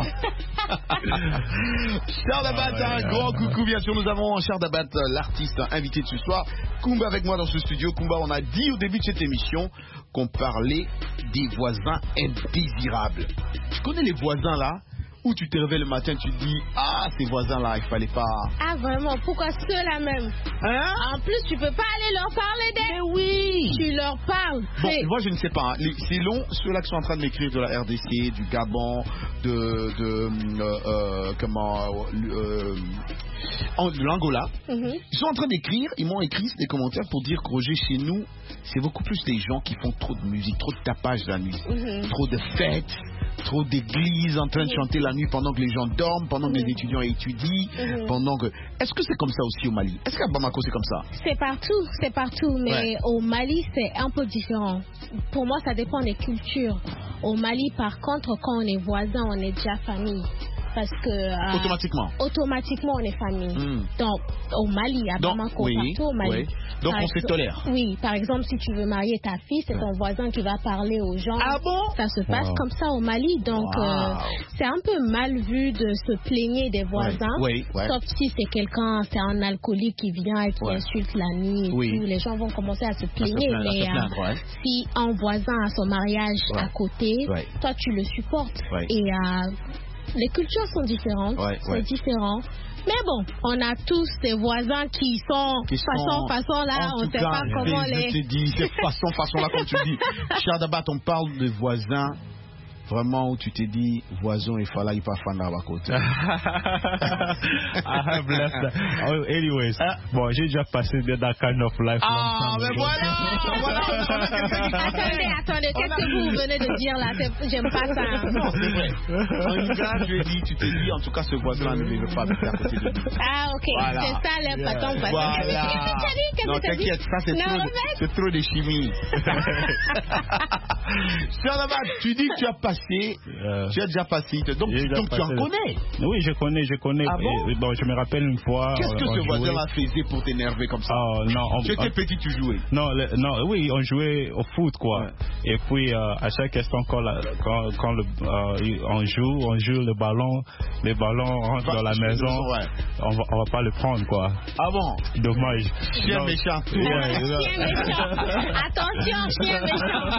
Chardabat, un grand coucou. Bien sûr, nous avons Chardabat, l'artiste invité de ce soir. Kumba avec moi dans ce studio. Kumba, on a dit au début de cette émission qu'on parlait des voisins indésirables. Tu connais les voisins là où tu te réveilles le matin, tu te dis ah, ces voisins là, il fallait pas. Ah vraiment, pourquoi ceux-là même? Hein? En plus, tu peux pas aller leur parler d'eux. Mais oui. Tu leur parles. Bon, moi je ne sais pas. Hein. C'est long, ceux-là qui sont en train de m'écrire de la R D C, du Gabon, de, de euh, euh, comment, euh, de l'Angola. Mm-hmm. Ils sont en train d'écrire, ils m'ont écrit des commentaires pour dire que Roger, chez nous, c'est beaucoup plus les gens qui font trop de musique, trop de tapage la nuit, mm-hmm. trop de fêtes, trop d'églises en train de chanter la nuit pendant que les gens dorment, pendant que les étudiants étudient, mm-hmm. pendant que... Est-ce que c'est comme ça aussi au Mali? Est-ce qu'à Bamako c'est comme ça? C'est partout, c'est partout, mais ouais. Au Mali c'est un peu différent. Pour moi ça dépend des cultures. Au Mali par contre, quand on est voisin, on est déjà famille. Parce que euh, automatiquement automatiquement on est famille. Mm. Donc au Mali, à Bamako, oui, partout au Mali. Oui. Donc par on se tolère. Oui, par exemple si tu veux marier ta fille, c'est ton voisin qui va parler aux gens. Ah bon? Ça se passe wow. comme ça au Mali. Donc wow. euh, c'est un peu mal vu de se plaigner des voisins. Oui, oui, sauf si c'est quelqu'un, c'est un alcoolique qui vient et qui ouais. insulte la nuit et oui. tout. Les gens vont commencer à se plaigner. À se plaindre, mais à se plaindre, euh, ouais. si un voisin a son mariage ouais. à côté, ouais. toi tu le supportes. Ouais. Et euh, les cultures sont différentes, ouais, c'est ouais. différent. Mais bon, on a tous des voisins qui sont qui façon, sont, façon là, on ne sait pas comment je les... Je te dis, c'est façon, façon là comme tu dis. Chardabat, on parle de voisins vraiment où tu t'es dit, voisin, il fallait pas faire à côté. I have left that. Oh, anyways, ah. bon, j'ai déjà passé de that kind of life. Ah, mais voilà, voilà. Attendez, attendez, qu'est-ce que vous venez de dire là? J'aime pas ça. Non, c'est vrai. En gars, je dis, tu t'es dit, en tout cas, ce voisin ne veut pas habiter à côté de lui. Ah, ok, voilà. C'est ça les patons. Yeah. Voilà. Non, t'inquiète, ça c'est trop, c'est trop de chimie. Chardabat, tu dis que tu as passé passé, euh, tu as déjà passé, donc, tu, donc tu en connais. Oui, je connais, je connais. Ah bon? Et, bon, je me rappelle une fois. Qu'est-ce que on, ce on voisin-là faisait pour t'énerver comme ça? Oh, non, on, tu étais on, petit, tu jouais? Non, le, non, oui, on jouait au foot, quoi. Ouais. Et puis, euh, à chaque instant, quand, la, quand, quand le, euh, on joue, on joue le ballon, les ballons rentrent dans la maison, ouais. on, va, on va pas le prendre, quoi. Ah bon? Dommage. Chien donc, méchant. Yeah, chien méchant. Attention, chien méchant.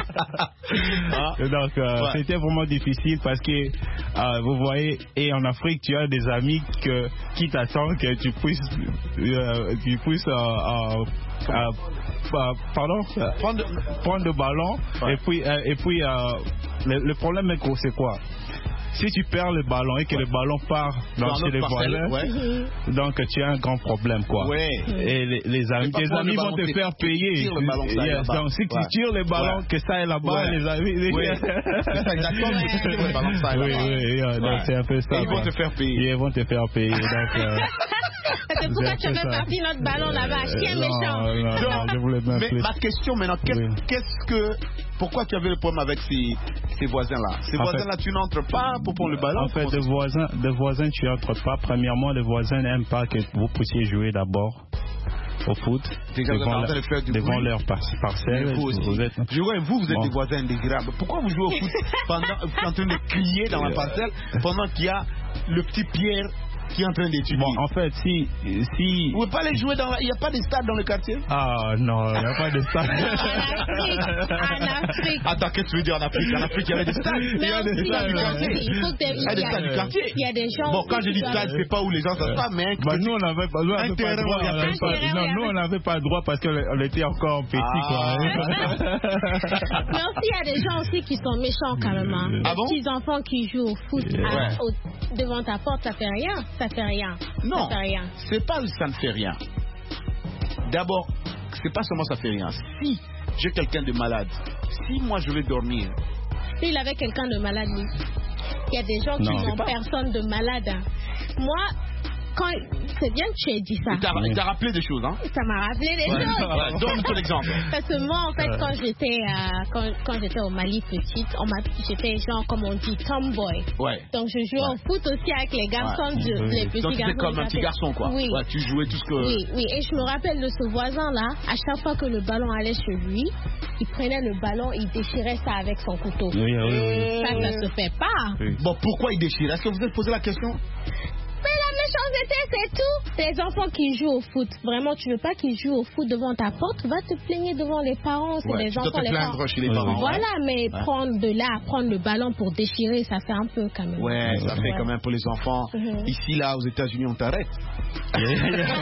Ah. Donc, euh, ouais. c'était vraiment difficile parce que, euh, vous voyez, et en Afrique, tu as des amis que, qui t'attendent que tu puisses, euh, tu puisses, euh, euh, euh, euh, pardon, prendre, prendre le ballon, ouais. et puis, euh, et puis, euh, le, le problème est c'est quoi? Si tu perds le ballon et que ouais. le ballon part dans, dans chez les voisins, ouais. donc tu as un grand problème, quoi. Ouais. Et les, les amis, tes amis vont te faire payer. Ballon, yeah. Donc si tu ouais. tires le ballon, ouais. que ça est là-bas, ouais. les amis. Les... Ouais. c'est ça exactement. Ouais. Tu tires le ballon, ça est oui, là-bas. Oui, oui, ouais. donc c'est un peu ça. Et ils vont te faire payer. Ils vont te faire payer. Donc, euh... c'est pourquoi tu veux partir notre ballon là-bas, chien méchant. Non, non, je voulais mais ma question maintenant, qu'est-ce, oui. qu'est-ce que, pourquoi tu avais le problème avec ces, ces voisins-là? Ces en voisins-là, fait, tu n'entres pas pour prendre le ballon? En fait, de voisins, de voisins, tu n'entres pas. Premièrement, les voisins n'aiment pas que vous puissiez jouer d'abord au foot devant, la, de devant leur par parcelle. Vous aussi. Vous êtes... Je vois, vous, vous êtes bon. Des voisins indésirables. Pourquoi vous jouez au foot pendant, vous êtes en train de crier dans la parcelle pendant qu'il y a le petit Pierre qui est en train d'étudier? Bon, en fait, si... si... Vous ne pouvez pas les jouer dans... La... Il n'y a pas de stade dans le quartier? Ah, non, il n'y a pas de stade. En Afrique. Attends, qu'est-ce que tu veux dire en Afrique? En Afrique, il y avait des stades. Il y a des stades du quartier. Il faut que il y a des stades du quartier. Il y a des gens... Bon, quand je dis stade, je ne sais pas où les gens s'assoient, mais... Bah, nous, on n'avait pas droit. Un terrain, droit, on avait pas... Non, nous, on n'avait pas le droit parce qu'on était encore petit, ah. quoi. Mais aussi, il y a des gens aussi qui sont méchants, quand même. Hein. Ah bon? Les petits enfants qui jouent au foot yeah. à, ouais. au, devant ta porte, ça fait rien. Ça fait rien. Non, ça fait rien. C'est pas ça ne fait rien. D'abord, c'est pas seulement ça fait rien. Si j'ai quelqu'un de malade, si moi je vais dormir. Si il avait quelqu'un de malade, oui. Il y a des gens non, qui n'ont personne de malade. Hein. Moi, quand... c'est bien que tu aies dit ça. Il t'a, il t'a rappelé des choses, hein? Ça m'a rappelé des ouais. choses. Ouais, donne ton exemple. Parce que moi, en fait, ouais. quand j'étais euh, quand, quand j'étais au Mali petite, on m'a, j'étais genre, comme on dit, tomboy. Ouais. Donc, je jouais ouais. au foot aussi avec les garçons, ouais. de, oui. les petits Donc, garçons. Donc, comme un petit garçon, quoi. Oui. Ouais, tu jouais tout ce que... Oui, oui. Et je me rappelle de ce voisin-là, à chaque fois que le ballon allait chez lui, il prenait le ballon, il déchirait ça avec son couteau. Oui, oui, oui. Ça, ça se fait pas. Oui. Bon, pourquoi il déchire? Est-ce que vous avez posé la question? Mais la méchanceté, c'est tout. Les enfants qui jouent au foot, vraiment, tu veux pas qu'ils jouent au foot devant ta porte, va te plaigner devant les parents, c'est ouais, les tu enfants, dois te les plaindre parents. Chez les parents. Voilà, ouais. mais ouais. prendre de là, prendre le ballon pour déchirer, ça fait un peu quand même. Ouais, ça fait ouais. quand même pour les enfants. Mm-hmm. Ici, là, aux États-Unis, on t'arrête. neuf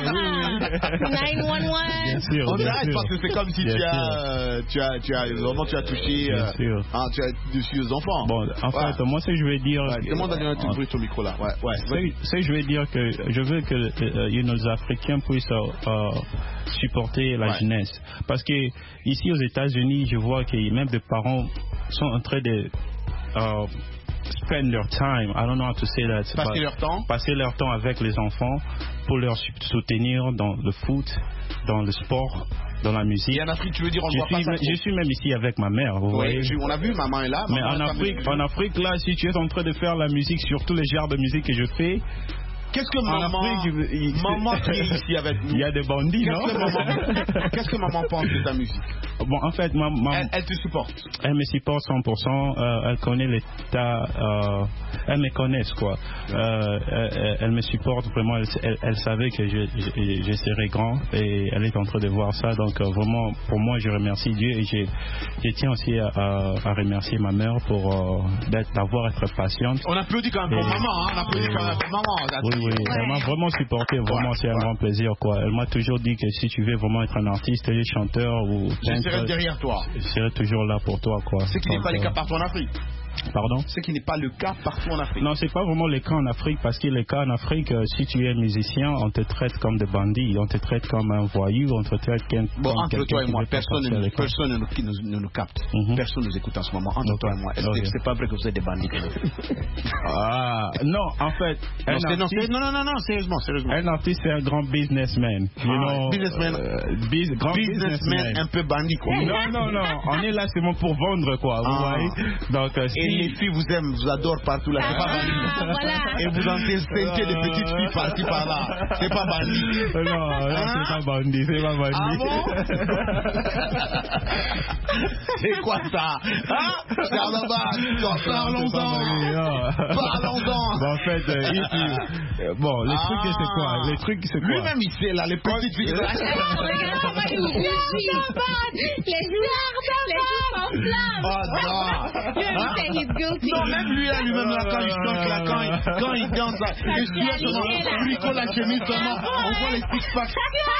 un un. Bien sûr. On bien t'arrête sûr. parce que c'est comme si tu as, euh, tu as, tu as, vraiment, tu as touché, bien euh, sûr. Hein, tu as dessus aux enfants. Bon, en ouais. fait, moi, ce que je veux dire. Ouais, demande à donner un petit bruit sur le micro là. Ouais, ouais. Ce que je veux dire que je veux que euh, you know, les Africains puissent euh, supporter la ouais. jeunesse. Parce que ici aux États-Unis, je vois que même des parents sont en train de uh, spend their time. I don't know how to say that. Passer leur temps. Passer leur temps avec les enfants pour leur soutenir dans le foot, dans le sport, dans la musique. Et en Afrique, tu veux dire, on je voit suis, pas ça. Je suis même ici avec ma mère. Vous oui, voyez. Je, on a vu, maman est là. Mais maman en Afrique, en Afrique, là, si tu es en train de faire la musique sur tous les genres de musique que je fais. Qu'est-ce que maman, Afrique, il, maman qui est ici avec nous, il y a des bandits, qu'est-ce non? Que maman, qu'est-ce que maman pense de ta musique? Bon, en fait, ma, ma, elle, elle te supporte. Elle me supporte cent pour cent. Euh, elle connaît l'état. Euh, elle me connaît, quoi. Euh, elle, elle me supporte vraiment. Elle, elle, elle savait que je, je, je serais grand et elle est en train de voir ça. Donc, euh, vraiment, pour moi, je remercie Dieu et je, je tiens aussi à, à remercier ma mère pour euh, d'être, d'avoir été patiente. On applaudit quand même pour maman. Hein, on applaudit quand même pour maman. Oui, oui. Ouais. Elle m'a vraiment supporté. Vraiment, ouais, c'est un ouais. grand plaisir, quoi. Elle m'a toujours dit que si tu veux vraiment être un artiste, un chanteur ou je serai derrière toi. Je serai toujours là pour toi, quoi. Ce qui n'est pas le cas partout en Afrique. Pardon? Ce qui n'est pas le cas partout en Afrique. Non, c'est pas vraiment le cas en Afrique parce que le cas en Afrique, euh, si tu es musicien, on te traite comme des bandits, on te traite comme un voyou, on te traite comme bon, comme entre toi et moi, personne ne personne ne nous, nous, nous, nous capte. Mm-hmm. Personne ne nous écoute en ce moment. Entre okay. toi et moi, est-ce okay. que c'est pas vrai que vous êtes des bandits? Ah, non, en fait. Non, un non, artiste, non, non, non, non, sérieusement, sérieusement. Un artiste, c'est un grand businessman. You ah, know, businessman. Euh, biz, grand businessman, businessman, un peu bandit, quoi. Non, non, non. On est là seulement pour vendre, quoi. Vous ah. voyez? Donc, euh, si Et les filles vous aiment, vous adorent partout là. C'est pas Bandi. Ah, voilà. Et vous entendez des petites filles par-ci par-là. C'est pas Bandi. Non, non, hein? c'est pas Bandi, c'est pas Bandi. Ah bon? C'est quoi ça? Hein? Carnaval, parlons-en. Parlons-en. Bon, en fait, euh, il, il, bon, les ah. trucs, c'est quoi? Les trucs, c'est quoi? Lui-même, il sait là, les petites filles. Regarde, les joueurs, les joueurs en flammes. Oh non. Non, même lui là, lui-même là, quand il danse là, quand il, quand il danse là, les joueurs seulement, lui colle la chemise seulement, on voit les six-packs.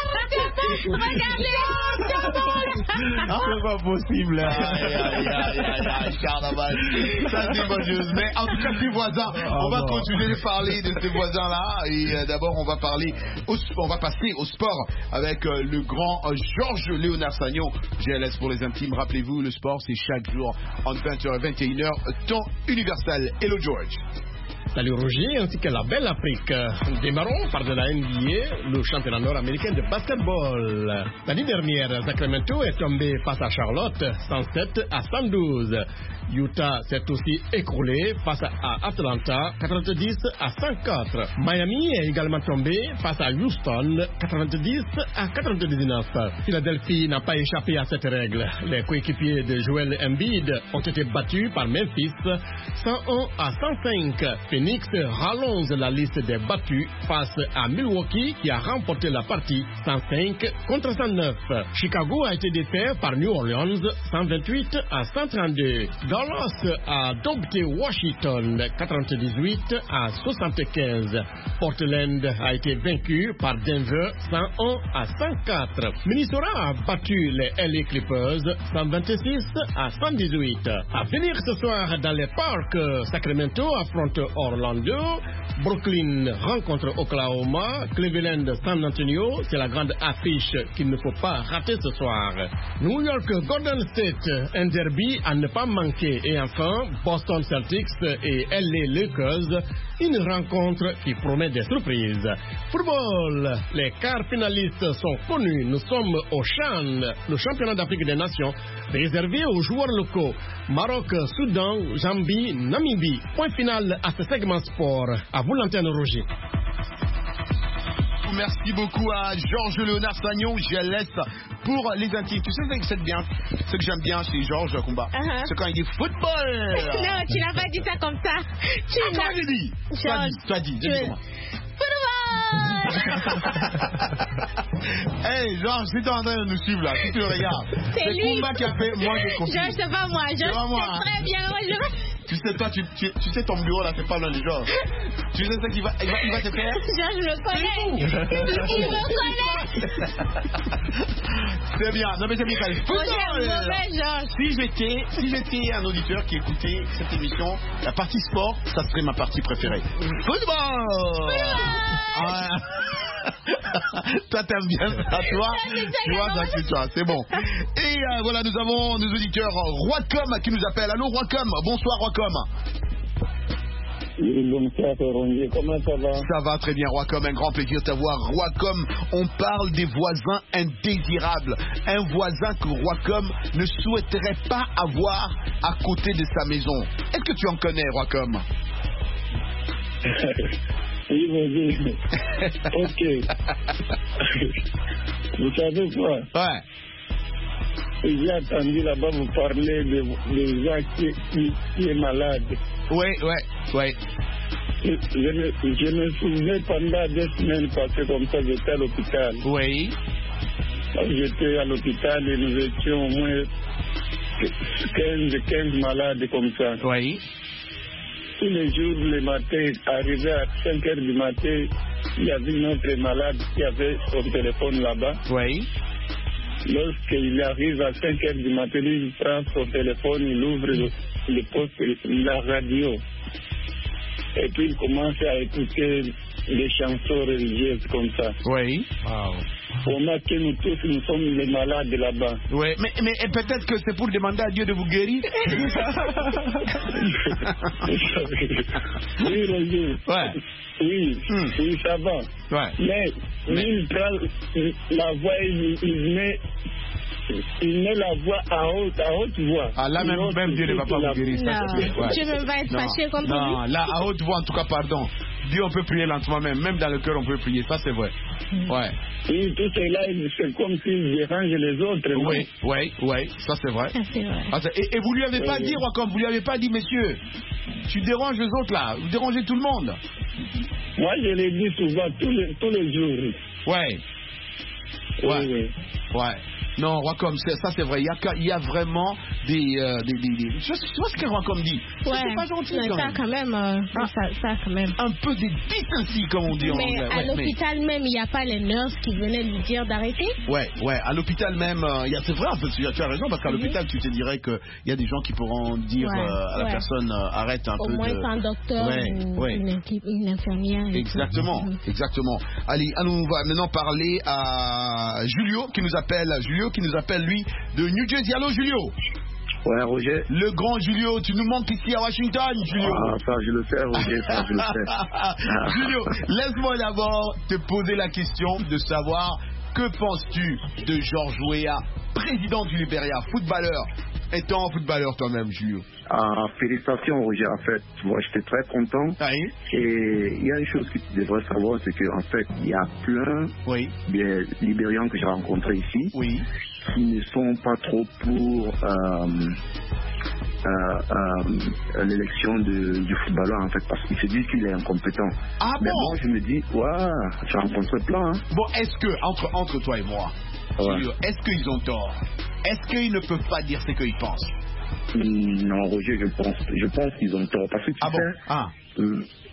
C'est pas possible. Aïe, aïe, aïe, aïe, aïe, carnaval. Ça, c'est bonne chose. Mais en tout cas, ces voisins, on va continuer de parler de ces voisins-là. Et euh, d'abord, on va parler, au, on va passer au sport avec euh, le grand euh, Georges Léonard Sagnon. G L S pour les intimes. Rappelez-vous, le sport, c'est chaque jour entre vingt heures et vingt et une heures, temps universel. Hello, George. Salut Roger, ainsi que la belle Afrique. Démarrons par de la N B A, le championnat nord-américain de basketball. L'année dernière, Sacramento est tombé face à Charlotte, cent sept à cent douze. Utah s'est aussi écroulé face à Atlanta, quatre-vingt-dix à cent quatre. Miami est également tombé face à Houston, quatre-vingt-dix à quatre-vingt-dix-neuf. Philadelphie n'a pas échappé à cette règle. Les coéquipiers de Joel Embiid ont été battus par Memphis, cent un à cent cinq. Phoenix rallonge la liste des battus face à Milwaukee qui a remporté la partie cent cinq contre cent neuf. Chicago a été défait par New Orleans cent vingt-huit à cent trente-deux. Dallas a dompté Washington quatre-vingt-dix-huit à soixante-quinze. Portland a été vaincu par Denver cent un à cent quatre. Minnesota a battu les L A Clippers cent vingt-six à cent dix-huit. À venir ce soir dans les parcs, Sacramento affronte Orlando, Brooklyn rencontre Oklahoma, Cleveland San Antonio, c'est la grande affiche qu'il ne faut pas rater ce soir. New York Golden State, un derby à ne pas manquer. Et enfin, Boston Celtics et L A Lakers, une rencontre qui promet des surprises. Football, les quarts finalistes sont connus. Nous sommes au CHAN, le championnat d'Afrique des Nations, réservé aux joueurs locaux. Maroc, Soudan, Zambie, Namibie. Point final à ce segment sport. À vous l'antenne, Roger. Merci beaucoup à Georges Léonard Sagnon. Je laisse pour les intimes. Tu sais ce que c'est bien, ce que j'aime bien chez Georges Combat, uh-huh. c'est quand il dit football. Non, tu n'as pas dit ça comme ça. Tu ah, l'as dit. dit. Georges, tu as dit. Tu as dit. Football. Hey, Georges, si tu es en train de nous suivre là, si tu le regardes, c'est lui. Combat qui a fait, moi je confie. Georges, c'est pas moi. Georges, c'est moi. Très bien. Moi, je... Tu sais, toi, tu, tu, tu sais ton bureau là, c'est pas loin du Georges. Tu sais ce qu'il va, il va, il va te faire? Georges, je le connais. Il me connaît. C'est bien. Non mais c'est bien. Mauvais, Georges. Si j'étais, si j'étais un auditeur qui écoutait cette émission, la partie sport, ça serait ma partie préférée. Football. Ah. Toi t'aimes bien ça, toi. Tu vois, ça, c'est toi, c'est bon. Et euh, voilà, nous avons nos auditeurs Roicom qui nous appellent. Allô Roicom, bonsoir Roicom. Oui, bonsoir Rongier, comment ça va? Ça va très bien Roicom, un grand plaisir de t'avoir. Roicom, on parle des voisins indésirables. Un voisin que Roicom ne souhaiterait pas avoir à côté de sa maison. Est-ce que tu en connais Roicom? Oui, vas-y. Ok. Vous savez quoi? Ouais. J'ai entendu là-bas vous parler de, de gens qui, qui, qui est malade. Oui, oui, oui. Je, je, me, je me souviens pendant deux semaines passées comme ça, j'étais à l'hôpital. Oui. J'étais à l'hôpital et nous étions au moins quinze malades comme ça. Oui. Tous les jours, le matin, arrivé à cinq heures du matin, il y avait une autre malade qui avait son téléphone là-bas. Oui. Lorsqu'il arrive à cinq heures du matin, il prend son téléphone, il ouvre le, le poste, la radio. Et puis il commence à écouter des chansons religieuses comme ça. Oui. Wow. On a que nous tous, nous sommes les malades là-bas. Oui, mais, mais peut-être que c'est pour demander à Dieu de vous guérir. Oui, Roger. Ouais. Oui, hmm. oui, ça va. Ouais. Mais, mais... il prend la voix, il, il met il met la voix à haute, à haute voix. Ah, là, même, même Dieu ne va pas vous guérir. Ça, non, Dieu ne va être fâché contre lui. Non, là, à haute voix, en tout cas, pardon. Dieu, on peut prier lentement même. Même dans le cœur, on peut prier. Ça, c'est vrai. Mm. Ouais. Et tout cela, c'est comme s'il dérange les autres. Oui, oui, oui. Ça, c'est vrai. Ça, c'est vrai. Ah, et, et vous lui avez pas oui. dit, Wacom, vous lui avez pas dit, messieurs, tu déranges les autres là. Vous dérangez tout le monde. Moi, je l'ai dit souvent, tous les, tous les jours. Ouais. Ouais. Oui, oui. Ouais. Non, Wacom, ça c'est vrai. Il y a, il y a vraiment des, euh, des, des, des... Tu vois ce que Wacom dit? Ouais. C'est pas gentil mais quand ça, même. Quand même euh, ah. ça, ça quand même. Un peu des décencies, comme on dit en mais anglais. À ouais, l'hôpital mais... même, il n'y a pas les nurses qui venaient lui dire d'arrêter? Ouais, ouais. À l'hôpital même, euh, y a, c'est vrai, en fait, tu as raison, parce qu'à mm-hmm. l'hôpital, tu te dirais qu'il y a des gens qui pourront dire ouais, euh, à la ouais. personne euh, arrête un Au peu. Au moins, de... c'est un docteur ouais, ou ouais. Une, une infirmière. Exactement, mm-hmm. exactement. Allez, on va maintenant parler à Julio qui nous appelle, Julio qui nous appelle lui de New Jersey. Allô, Julio? Ouais, Roger. Le grand Julio, tu nous manques ici à Washington, Julio. Ah, ça, je le sais, Roger, ça, je le sais. Julio, laisse-moi d'abord te poser la question de savoir que penses-tu de George Weah, président du Libéria, footballeur, étant footballeur toi-même, Julio? Ah, félicitations, Roger. En fait, moi, j'étais très content. Ah oui? Et il y a une chose que tu devrais savoir, c'est qu'en fait, il y a plein oui. de Libériens que j'ai rencontrés ici oui. qui ne sont pas trop pour euh, euh, euh, l'élection du footballeur, en fait, parce qu'ils se disent qu'il est incompétent. Ah Mais bon? moi, je me dis, ouais, j'ai rencontré plein. Hein. Bon, est-ce que, entre, entre toi et moi, ouais. Julio, est-ce qu'ils ont tort? Est-ce qu'ils ne peuvent pas dire ce qu'ils pensent? Non, Roger, je pense, je pense qu'ils ont tort. Parce que tu ah sais, bon ah. euh,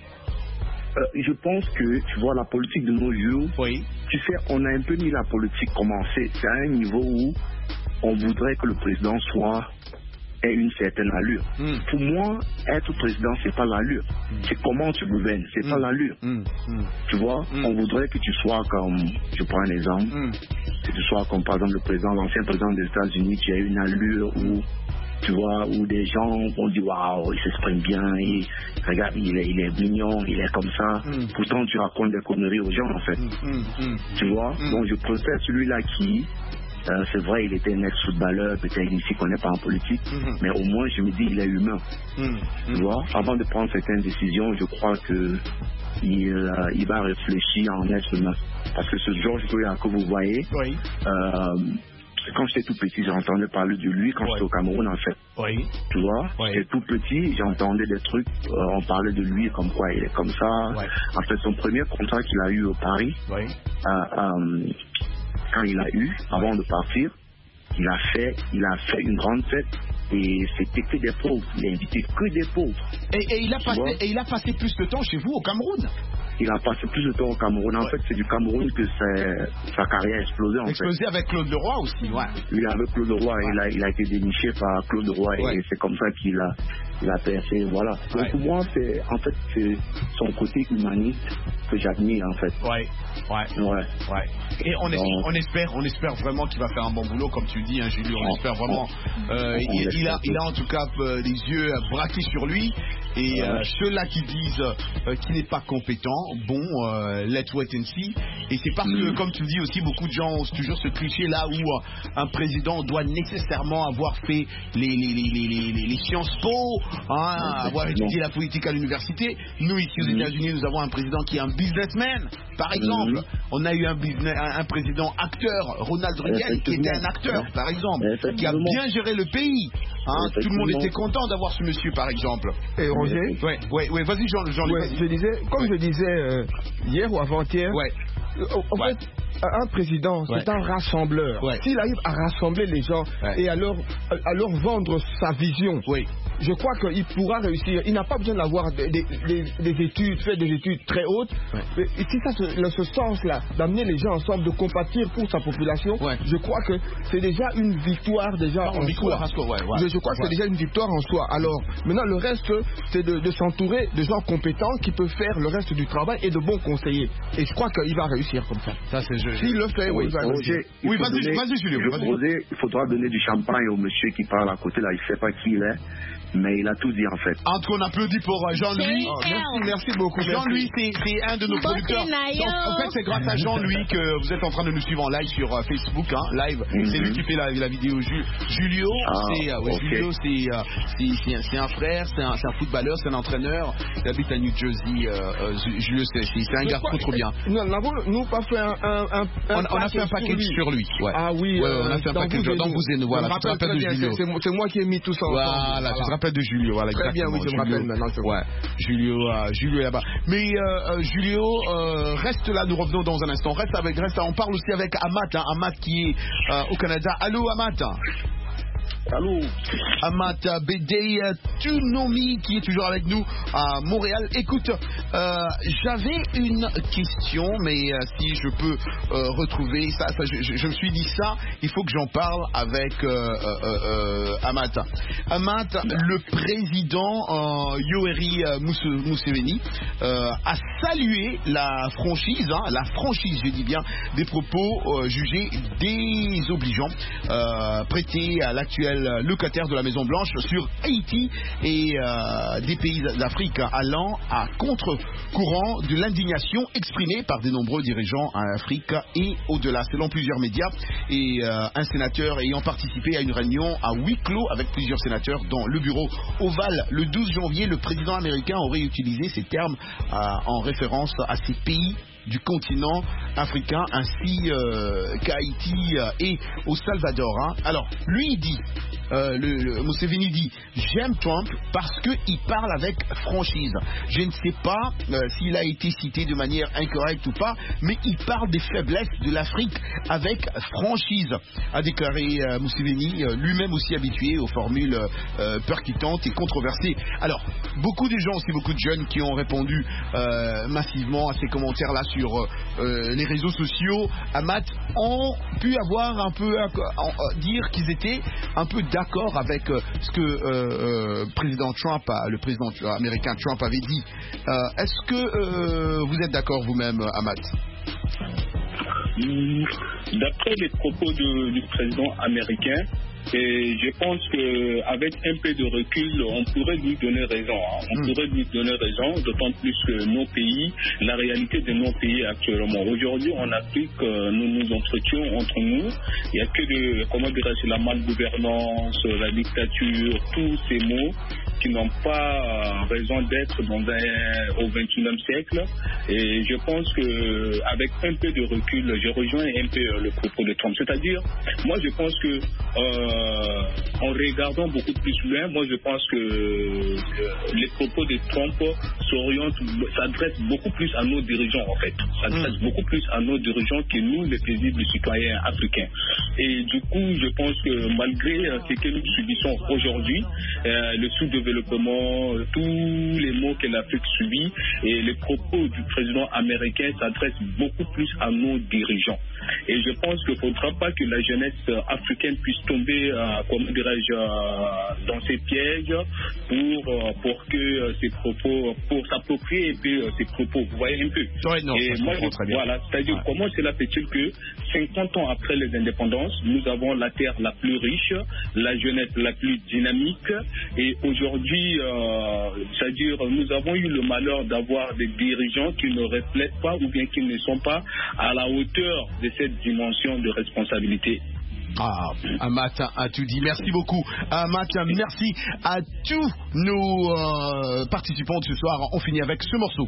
euh, je pense que, tu vois, la politique de nos jours, oui. tu sais, on a un peu mis la politique commencer. C'est à un niveau où on voudrait que le président soit ait une certaine allure. Mm. Pour moi, être président, c'est pas l'allure. Mm. C'est comment tu gouvernes, c'est mm. pas l'allure. Mm. Mm. Tu vois, mm. on voudrait que tu sois comme, je prends un exemple, mm. que tu sois comme par exemple le président, l'ancien président des États-Unis, qui a une allure où, tu vois, où des gens vont dire waouh, il s'exprime bien, et regarde, il est, il est mignon, il est comme ça. Mm. Pourtant, tu racontes des conneries aux gens en fait. Mm. Mm. Tu vois, mm. donc je préfère celui-là qui. Euh, c'est vrai, il était un ex-footballeur, peut-être ici qu'on n'est pas en politique, mm-hmm. mais au moins je me dis il est humain. Mm-hmm. Tu vois, avant de prendre certaines décisions, je crois que il, euh, il va réfléchir en être humain. Parce que ce George Weah que vous voyez, oui. euh, quand j'étais tout petit, j'entendais parler de lui quand oui. j'étais au Cameroun en fait. Oui. Tu vois, oui. j'étais tout petit, j'entendais des trucs, euh, on parlait de lui comme quoi il est comme ça. Oui. En fait, son premier contrat qu'il a eu au Paris, oui. euh, euh, quand il a eu, avant de partir, il a fait, il a fait une grande fête et c'était que des pauvres. Il a invité que des pauvres. Et, et, il a passé, et il a passé plus de temps chez vous au Cameroun? Il a passé plus de temps au Cameroun. En ouais. fait, c'est du Cameroun que sa carrière a explosé. En explosé fait. avec Claude Leroy aussi, ouais. Oui, avec Claude Leroy, ouais. il, a, il a été déniché par Claude Leroy ouais. et c'est comme ça qu'il a, il a percé. Voilà. Donc ouais. pour moi, c'est en fait c'est son côté humaniste que j'admire en fait. Ouais, ouais, ouais. ouais. Et on, Donc, espère, on espère, on espère vraiment qu'il va faire un bon boulot, comme tu dis, hein, Julien. On, on espère vraiment. On, euh, on il, il, a, il a en tout cas euh, les yeux braqués sur lui. Et ouais. euh, ceux-là qui disent euh, qu'il n'est pas compétent, bon, euh, let's wait and see. Et c'est parce mm. que, comme tu le dis aussi, beaucoup de gens ont toujours ce cliché là où euh, un président doit nécessairement avoir fait les, les, les, les, les, les Sciences Po, hein, ouais, avoir étudié la politique à l'université. Nous, ici aux mm. États-Unis, nous avons un président qui est un businessman, par exemple. Mm. On a eu un, business, un, un président acteur, Ronald Reagan, qui était un acteur, par exemple, qui a bien géré le pays. Hein, tout le monde était content d'avoir ce monsieur, par exemple. Et Roger, ouais, ouais, ouais, vas-y, Jean, Jean ouais, je disais, comme ouais. je disais euh, hier ou avant-hier, ouais. en ouais. fait, un président, c'est ouais. un rassembleur. Ouais. S'il arrive à rassembler les gens ouais. et à leur, à leur vendre sa vision, oui. je crois qu'il pourra réussir. Il n'a pas besoin d'avoir des, des, des, des études, faire des études très hautes. Ouais. Et si ça, ce, ce sens-là, d'amener les gens ensemble, de compatir pour sa population, ouais. je crois que c'est déjà une victoire déjà non, en victoire, soi. Ouais, ouais. Je, je crois ouais. que c'est déjà une victoire en soi. Alors, maintenant, le reste, c'est de, de s'entourer de gens compétents qui peuvent faire le reste du travail et de bons conseillers. Et je crois qu'il va réussir comme ça. Ça, c'est je. S'il le fait, oui, il va Roger, réussir. Oui, vas-y, vas-y, Julien. Il faudra donner du champagne au monsieur qui parle à côté, là, il ne sait pas qui il est. mais il a tout dit en fait. En tout cas, on applaudit pour Jean-Louis. Oh, merci, merci beaucoup. Jean-Louis, c'est un de nos producteurs. En fait, c'est grâce à Jean-Louis que vous êtes en train de nous suivre en live sur uh, Facebook. Hein, live, mm-hmm. C'est lui qui fait la, la vidéo. Ju Julio, ah, c'est uh, ouais, okay. Julio, c'est uh, un frère, c'est un, un footballeur, c'est un entraîneur. Il habite à New Jersey. Uh, uh, Julio, c'est un gars trop trop bien. Nous n'avons nous pas fait un, un, un, un on, on a fait un package sur lui. Ouais. Ah oui. Ouais, euh, on a fait un package dans vous et nous. Voilà, tu te rappelles de Julio. C'est moi qui ai mis tout ça ensemble. Voilà, tu te rappelles de Julio. Voilà, très bien, oui, je me rappelle maintenant. Ouais, Julio, euh, Julio est là-bas. Mais euh, Julio, euh, reste là, nous revenons dans un instant. Reste avec, reste. On parle aussi avec Amat, hein, Amat qui est euh, au Canada. Allô, Amat. Allô. Amat Bédé Tunomi qui est toujours avec nous à Montréal. Écoute, euh, j'avais une question, mais euh, si je peux euh, retrouver ça, ça je, je, je me suis dit ça, il faut que j'en parle avec euh, euh, euh, Amat. Amat, le président euh, Yoweri Museveni euh, a salué la franchise, hein, la franchise, je dis bien, des propos euh, jugés désobligeants euh, prêtés à l'actuel locataire de la Maison Blanche sur Haïti et euh, des pays d'Afrique, allant à contre-courant de l'indignation exprimée par de nombreux dirigeants en Afrique et au-delà. Selon plusieurs médias et euh, un sénateur ayant participé à une réunion à huis clos avec plusieurs sénateurs dans le bureau ovale le douze janvier, le président américain aurait utilisé ces termes euh, en référence à ces pays du continent africain ainsi euh, qu'Haïti euh, et au Salvador. Hein. Alors, lui il dit, euh, le, le Museveni dit, j'aime Trump parce qu'il parle avec franchise. Je ne sais pas euh, s'il a été cité de manière incorrecte ou pas, mais il parle des faiblesses de l'Afrique avec franchise, a déclaré euh, Museveni, euh, lui-même aussi habitué aux formules euh, percutantes et controversées. Alors, beaucoup de gens, aussi beaucoup de jeunes qui ont répondu euh, massivement à ces commentaires-là sur euh, les réseaux sociaux, Amat, ont pu avoir un peu à, à, à dire qu'ils étaient un peu d'accord avec euh, ce que euh, euh, président Trump, a, le président américain Trump avait dit. Euh, Est-ce que euh, vous êtes d'accord vous-même, Amat? D'après les propos de, du président américain, et je pense qu'avec un peu de recul, on pourrait lui donner raison. Hein. On mmh. pourrait lui donner raison, d'autant plus que nos pays, la réalité de nos pays actuellement. Aujourd'hui, en Afrique, nous nous entretenons entre nous. Il n'y a que de, comment dirais-je, la malgouvernance, la dictature, tous ces mots qui n'ont pas raison d'être dans un, au vingt et unième siècle. Et je pense qu'avec un peu de recul, je rejoins un peu le propos de Trump. C'est-à-dire, moi je pense que euh, en regardant beaucoup plus loin, moi je pense que euh, les propos de Trump s'orientent, s'adressent beaucoup plus à nos dirigeants en fait. S'adressent mmh. beaucoup plus à nos dirigeants que nous, les paisibles citoyens africains. Et du coup, je pense que malgré ce que nous subissons aujourd'hui, euh, le sous-développement, tous les maux que l'Afrique subit et les propos du président américain s'adressent beaucoup plus à nos dirigeants. Et je pense qu'il ne faudra pas que la jeunesse africaine puisse tomber, euh, comment dirais-je, euh, dans ces pièges pour, euh, pour que euh, ces propos, pour s'approprier un peu euh, ces propos. Vous voyez un peu. Ouais, non, et moi, je, voilà, c'est-à-dire ouais. comment cela fait-il que cinquante ans après les indépendances, nous avons la terre la plus riche, la jeunesse la plus dynamique, et aujourd'hui, euh, c'est-à-dire nous avons eu le malheur d'avoir des dirigeants qui ne reflètent pas ou bien qui ne sont pas à la hauteur de cette dimension de responsabilité. Ah, Amat a tout dit. Merci beaucoup. Amat, merci à tous nos euh, participants de ce soir. On finit avec ce morceau.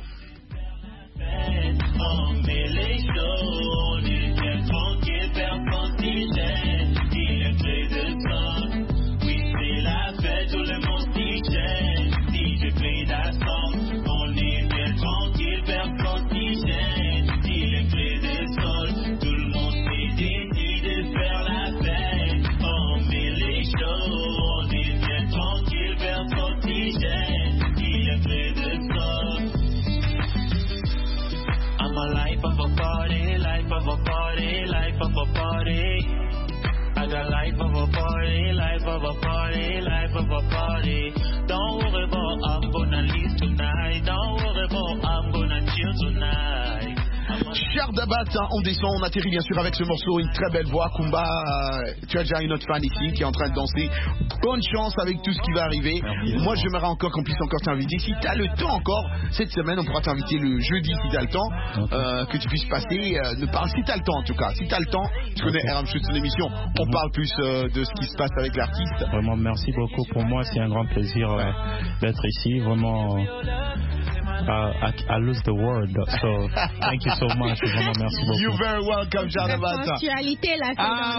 Party, life of a party. I got life of a party, life of a party, life of a party. Don't worry about I'm gonna leave tonight. Don't worry about I'm gonna chill tonight. Yardabat, hein, on descend, on atterrit bien sûr avec ce morceau, une très belle voix. Kumba, euh, tu as déjà une autre fan ici qui est en train de danser. Bonne chance avec tout ce qui va arriver. Merci. Moi, j'aimerais encore qu'on puisse encore t'inviter. Si tu as le temps encore, cette semaine, on pourra t'inviter le jeudi si tu as le temps, okay. euh, que tu puisses passer. Euh, ne parle si tu as le temps en tout cas. Si tu as le temps, tu connais R M Show, son émission, on parle plus euh, de ce qui se passe avec l'artiste. Vraiment, merci beaucoup. Pour moi, c'est un grand plaisir euh, d'être ici. Vraiment. Uh, I, I lose the word, so thank you so much. Vraiment, merci beaucoup. You're very welcome, Yardabat. Ponctualité là. Ah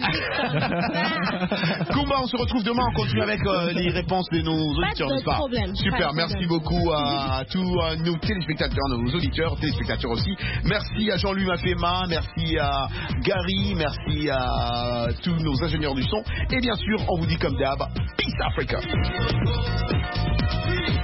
ouais. Kumba, on se retrouve demain. On continue avec euh, les réponses de nos auditeurs, n'est-ce pas? Problème. Super. Merci beaucoup à, à tous euh, nos téléspectateurs, nos auditeurs, téléspectateurs aussi. Merci à Jean-Louis Mafema, merci à Gary, merci à tous nos ingénieurs du son. Et bien sûr, on vous dit comme d'hab, Peace Africa.